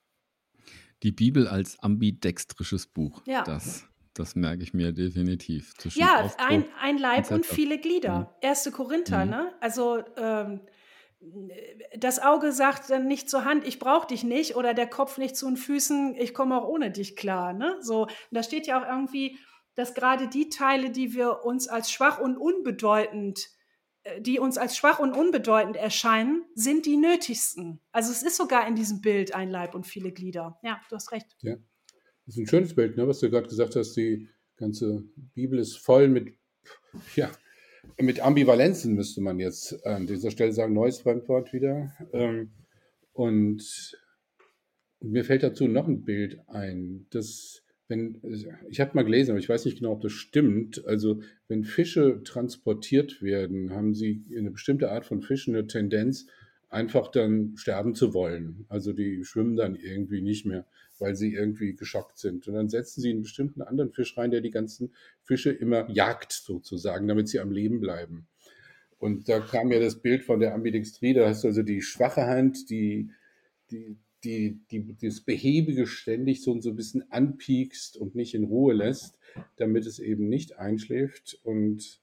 Speaker 1: Die Bibel als ambidextrisches Buch.
Speaker 3: Ja.
Speaker 1: Das, das merke ich mir definitiv. Zwischen
Speaker 3: Ja,
Speaker 1: Aufbruch
Speaker 3: ein, ein Leib
Speaker 1: et cetera.
Speaker 3: und viele Glieder. Erste Korinther,
Speaker 1: Mhm.
Speaker 3: ne? Also ähm, das Auge sagt dann nicht zur Hand, ich brauche dich nicht, oder der Kopf nicht zu den Füßen, ich komme auch ohne dich klar. Ne? So, und da steht ja auch irgendwie, dass gerade die Teile, die wir uns als schwach und unbedeutend, äh, die uns als schwach und unbedeutend erscheinen, sind die nötigsten. Also es ist sogar in diesem Bild ein Leib und viele Glieder. Ja, du hast recht.
Speaker 2: Ja, das ist ein schönes Bild, ne, was du gerade gesagt hast. Die ganze Bibel ist voll mit, ja, mit Ambivalenzen, müsste man jetzt an dieser Stelle sagen. Neues Fremdwort wieder. Ähm, und, und mir fällt dazu noch ein Bild ein, das, wenn, ich habe mal gelesen, aber ich weiß nicht genau, ob das stimmt. Also, wenn Fische transportiert werden, haben sie eine bestimmte Art von Fischen eine Tendenz, einfach dann sterben zu wollen. Also, die schwimmen dann irgendwie nicht mehr, weil sie irgendwie geschockt sind. Und dann setzen sie einen bestimmten anderen Fisch rein, der die ganzen Fische immer jagt, sozusagen, damit sie am Leben bleiben. Und da kam ja das Bild von der Ambidextrie, da hast du also die schwache Hand, die, die, die, die das Behäbige ständig so, so ein bisschen anpiekst und nicht in Ruhe lässt, damit es eben nicht einschläft. Und,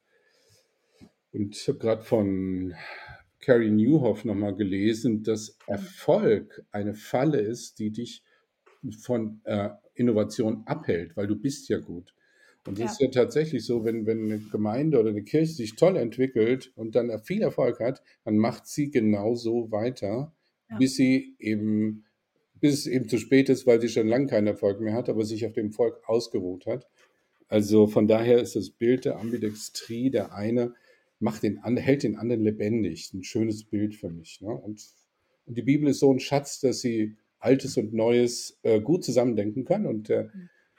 Speaker 2: und ich habe gerade von Carey Nieuwhof nochmal gelesen, dass Erfolg eine Falle ist, die dich von äh, Innovation abhält, weil du bist ja gut. Und das
Speaker 3: Ja.
Speaker 2: ist ja tatsächlich so, wenn, wenn eine Gemeinde oder eine Kirche sich toll entwickelt und dann viel Erfolg hat, dann macht sie genauso weiter,
Speaker 3: Ja.
Speaker 2: bis sie eben, bis es eben zu spät ist, weil sie schon lange keinen Erfolg mehr hat, aber sich auf dem Erfolg ausgeruht hat. Also von daher ist das Bild der Ambidextrie, der eine macht den anderen, hält den anderen lebendig. Ein schönes Bild für mich. Ne? Und, und die Bibel ist so ein Schatz, dass sie Altes und Neues äh, gut zusammendenken kann und, äh,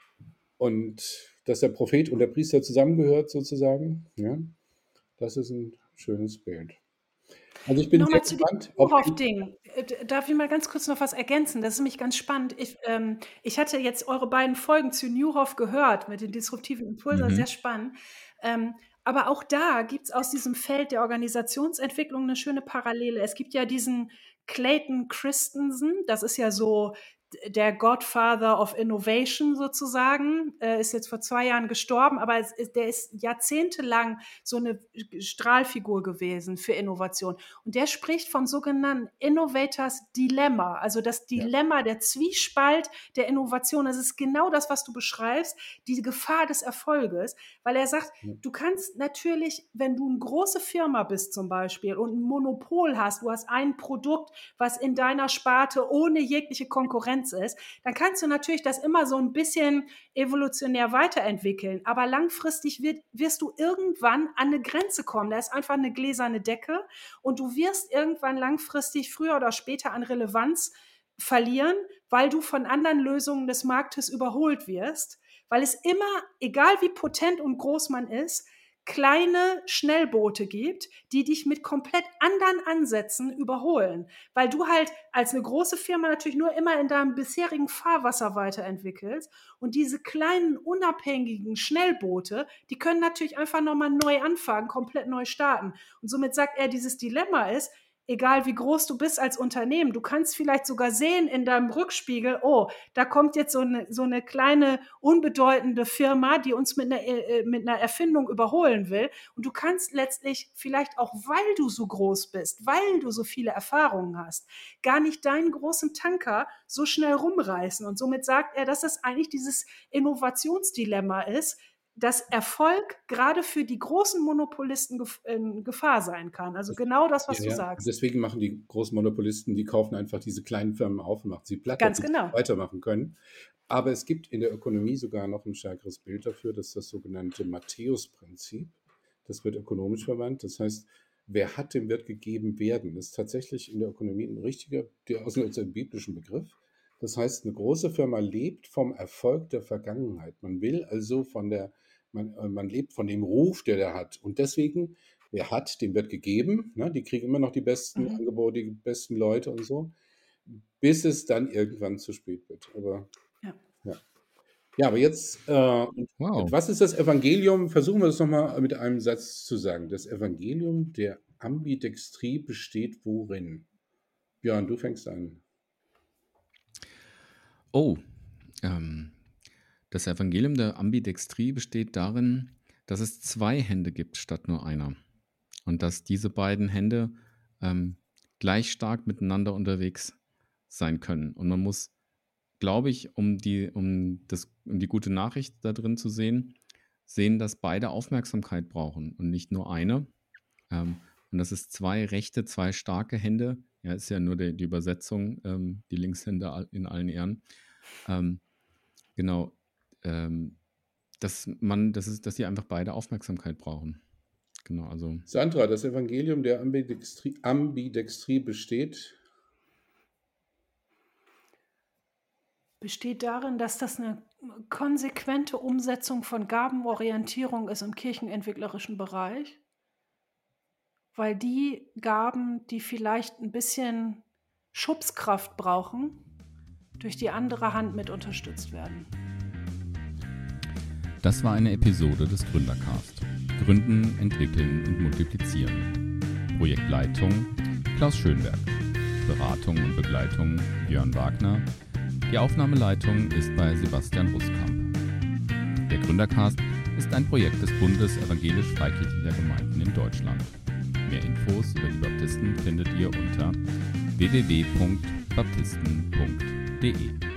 Speaker 2: und dass der Prophet und der Priester zusammengehört sozusagen. Ja? Das ist ein schönes Bild. Also ich bin
Speaker 3: Nochmal
Speaker 2: sehr
Speaker 3: zu
Speaker 2: gespannt,
Speaker 3: dem
Speaker 2: ob
Speaker 3: Nieuwhof-Ding. Äh, Darf ich mal ganz kurz noch was ergänzen? Das ist nämlich ganz spannend. Ich, ähm, ich hatte jetzt eure beiden Folgen zu Nieuwhof gehört mit den disruptiven Impulsen,
Speaker 1: Mhm.
Speaker 3: sehr spannend. Ähm, aber auch da gibt es aus diesem Feld der Organisationsentwicklung eine schöne Parallele. Es gibt ja diesen Clayton Christensen, das ist ja so der Godfather of Innovation sozusagen, äh, ist jetzt vor zwei Jahren gestorben, aber es ist, der ist jahrzehntelang so eine Strahlfigur gewesen für Innovation. Und der spricht vom sogenannten Innovators Dilemma, also das Dilemma, der Zwiespalt der Innovation. Das ist genau das, was du beschreibst, die Gefahr des Erfolges, weil er sagt,
Speaker 2: Ja.
Speaker 3: du kannst natürlich, wenn du eine große Firma bist zum Beispiel und ein Monopol hast, du hast ein Produkt, was in deiner Sparte ohne jegliche Konkurrenz ist, dann kannst du natürlich das immer so ein bisschen evolutionär weiterentwickeln, aber langfristig wird, wirst du irgendwann an eine Grenze kommen. Da ist einfach eine gläserne Decke und du wirst irgendwann langfristig früher oder später an Relevanz verlieren, weil du von anderen Lösungen des Marktes überholt wirst, weil es immer, egal wie potent und groß man ist, kleine Schnellboote gibt, die dich mit komplett anderen Ansätzen überholen, weil du halt als eine große Firma natürlich nur immer in deinem bisherigen Fahrwasser weiterentwickelst und diese kleinen unabhängigen Schnellboote, die können natürlich einfach nochmal neu anfangen, komplett neu starten. Und somit sagt er, dieses Dilemma ist, egal wie groß du bist als Unternehmen, du kannst vielleicht sogar sehen in deinem Rückspiegel, oh, da kommt jetzt so eine, so eine kleine, unbedeutende Firma, die uns mit einer, äh, mit einer Erfindung überholen will. Und du kannst letztlich vielleicht auch, weil du so groß bist, weil du so viele Erfahrungen hast, gar nicht deinen großen Tanker so schnell rumreißen. Und somit sagt er, dass das eigentlich dieses Innovationsdilemma ist, dass Erfolg gerade für die großen Monopolisten gef- in Gefahr sein kann. Also genau das, was
Speaker 2: Ja,
Speaker 3: du
Speaker 2: ja.
Speaker 3: sagst.
Speaker 2: Deswegen machen die großen Monopolisten, die kaufen einfach diese kleinen Firmen auf und machen sie platt,
Speaker 3: Ganz
Speaker 2: dass sie
Speaker 3: genau.
Speaker 2: weitermachen können. Aber es gibt in der Ökonomie sogar noch ein stärkeres Bild dafür, das ist das sogenannte Matthäus-Prinzip. Das wird ökonomisch verwandt. Das heißt, wer hat, dem wird gegeben werden. Das ist tatsächlich in der Ökonomie ein richtiger, der aus dem biblischen Begriff. Das heißt, eine große Firma lebt vom Erfolg der Vergangenheit. Man will also von der, man, äh, man lebt von dem Ruf, der der hat. Und deswegen, wer hat, dem wird gegeben. Ne? Die kriegen immer noch die besten
Speaker 3: Mhm.
Speaker 2: Angebote, die besten Leute und so, bis es dann irgendwann zu spät wird. Aber
Speaker 3: Ja.
Speaker 2: ja. Ja, aber jetzt, äh, und
Speaker 1: Wow.
Speaker 2: was ist das Evangelium? Versuchen wir das nochmal mit einem Satz zu sagen. Das Evangelium der Ambidextrie besteht worin? Björn, du fängst an.
Speaker 1: Oh, ähm, das Evangelium der Ambidextrie besteht darin, dass es zwei Hände gibt statt nur einer. Und dass diese beiden Hände ähm, gleich stark miteinander unterwegs sein können. Und man muss, glaube ich, um die, um, das, um die gute Nachricht da drin zu sehen, sehen, dass beide Aufmerksamkeit brauchen und nicht nur eine. Ähm, und das ist zwei rechte, zwei starke Hände. Ja, ist ja nur die, die Übersetzung, ähm, die Linkshände all- in allen Ehren. Ähm, genau. Ähm, dass man, das ist, dass sie einfach beide Aufmerksamkeit brauchen. Genau, also.
Speaker 2: Sandra, das Evangelium der Ambidextrie, Ambidextrie besteht.
Speaker 3: Besteht darin, dass das eine konsequente Umsetzung von Gabenorientierung ist im kirchenentwicklerischen Bereich, weil die Gaben, die vielleicht ein bisschen Schubskraft brauchen, durch die andere Hand mit unterstützt werden.
Speaker 1: Das war eine Episode des Gründercast. Gründen, entwickeln und multiplizieren. Projektleitung Klaus Schönberg. Beratung und Begleitung Björn Wagner. Die Aufnahmeleitung ist bei Sebastian Ruskamp. Der Gründercast ist ein Projekt des Bundes evangelisch-freikirchlicher Gemeinden in Deutschland. Mehr Infos über die Baptisten findet ihr unter w w w punkt baptisten punkt d e.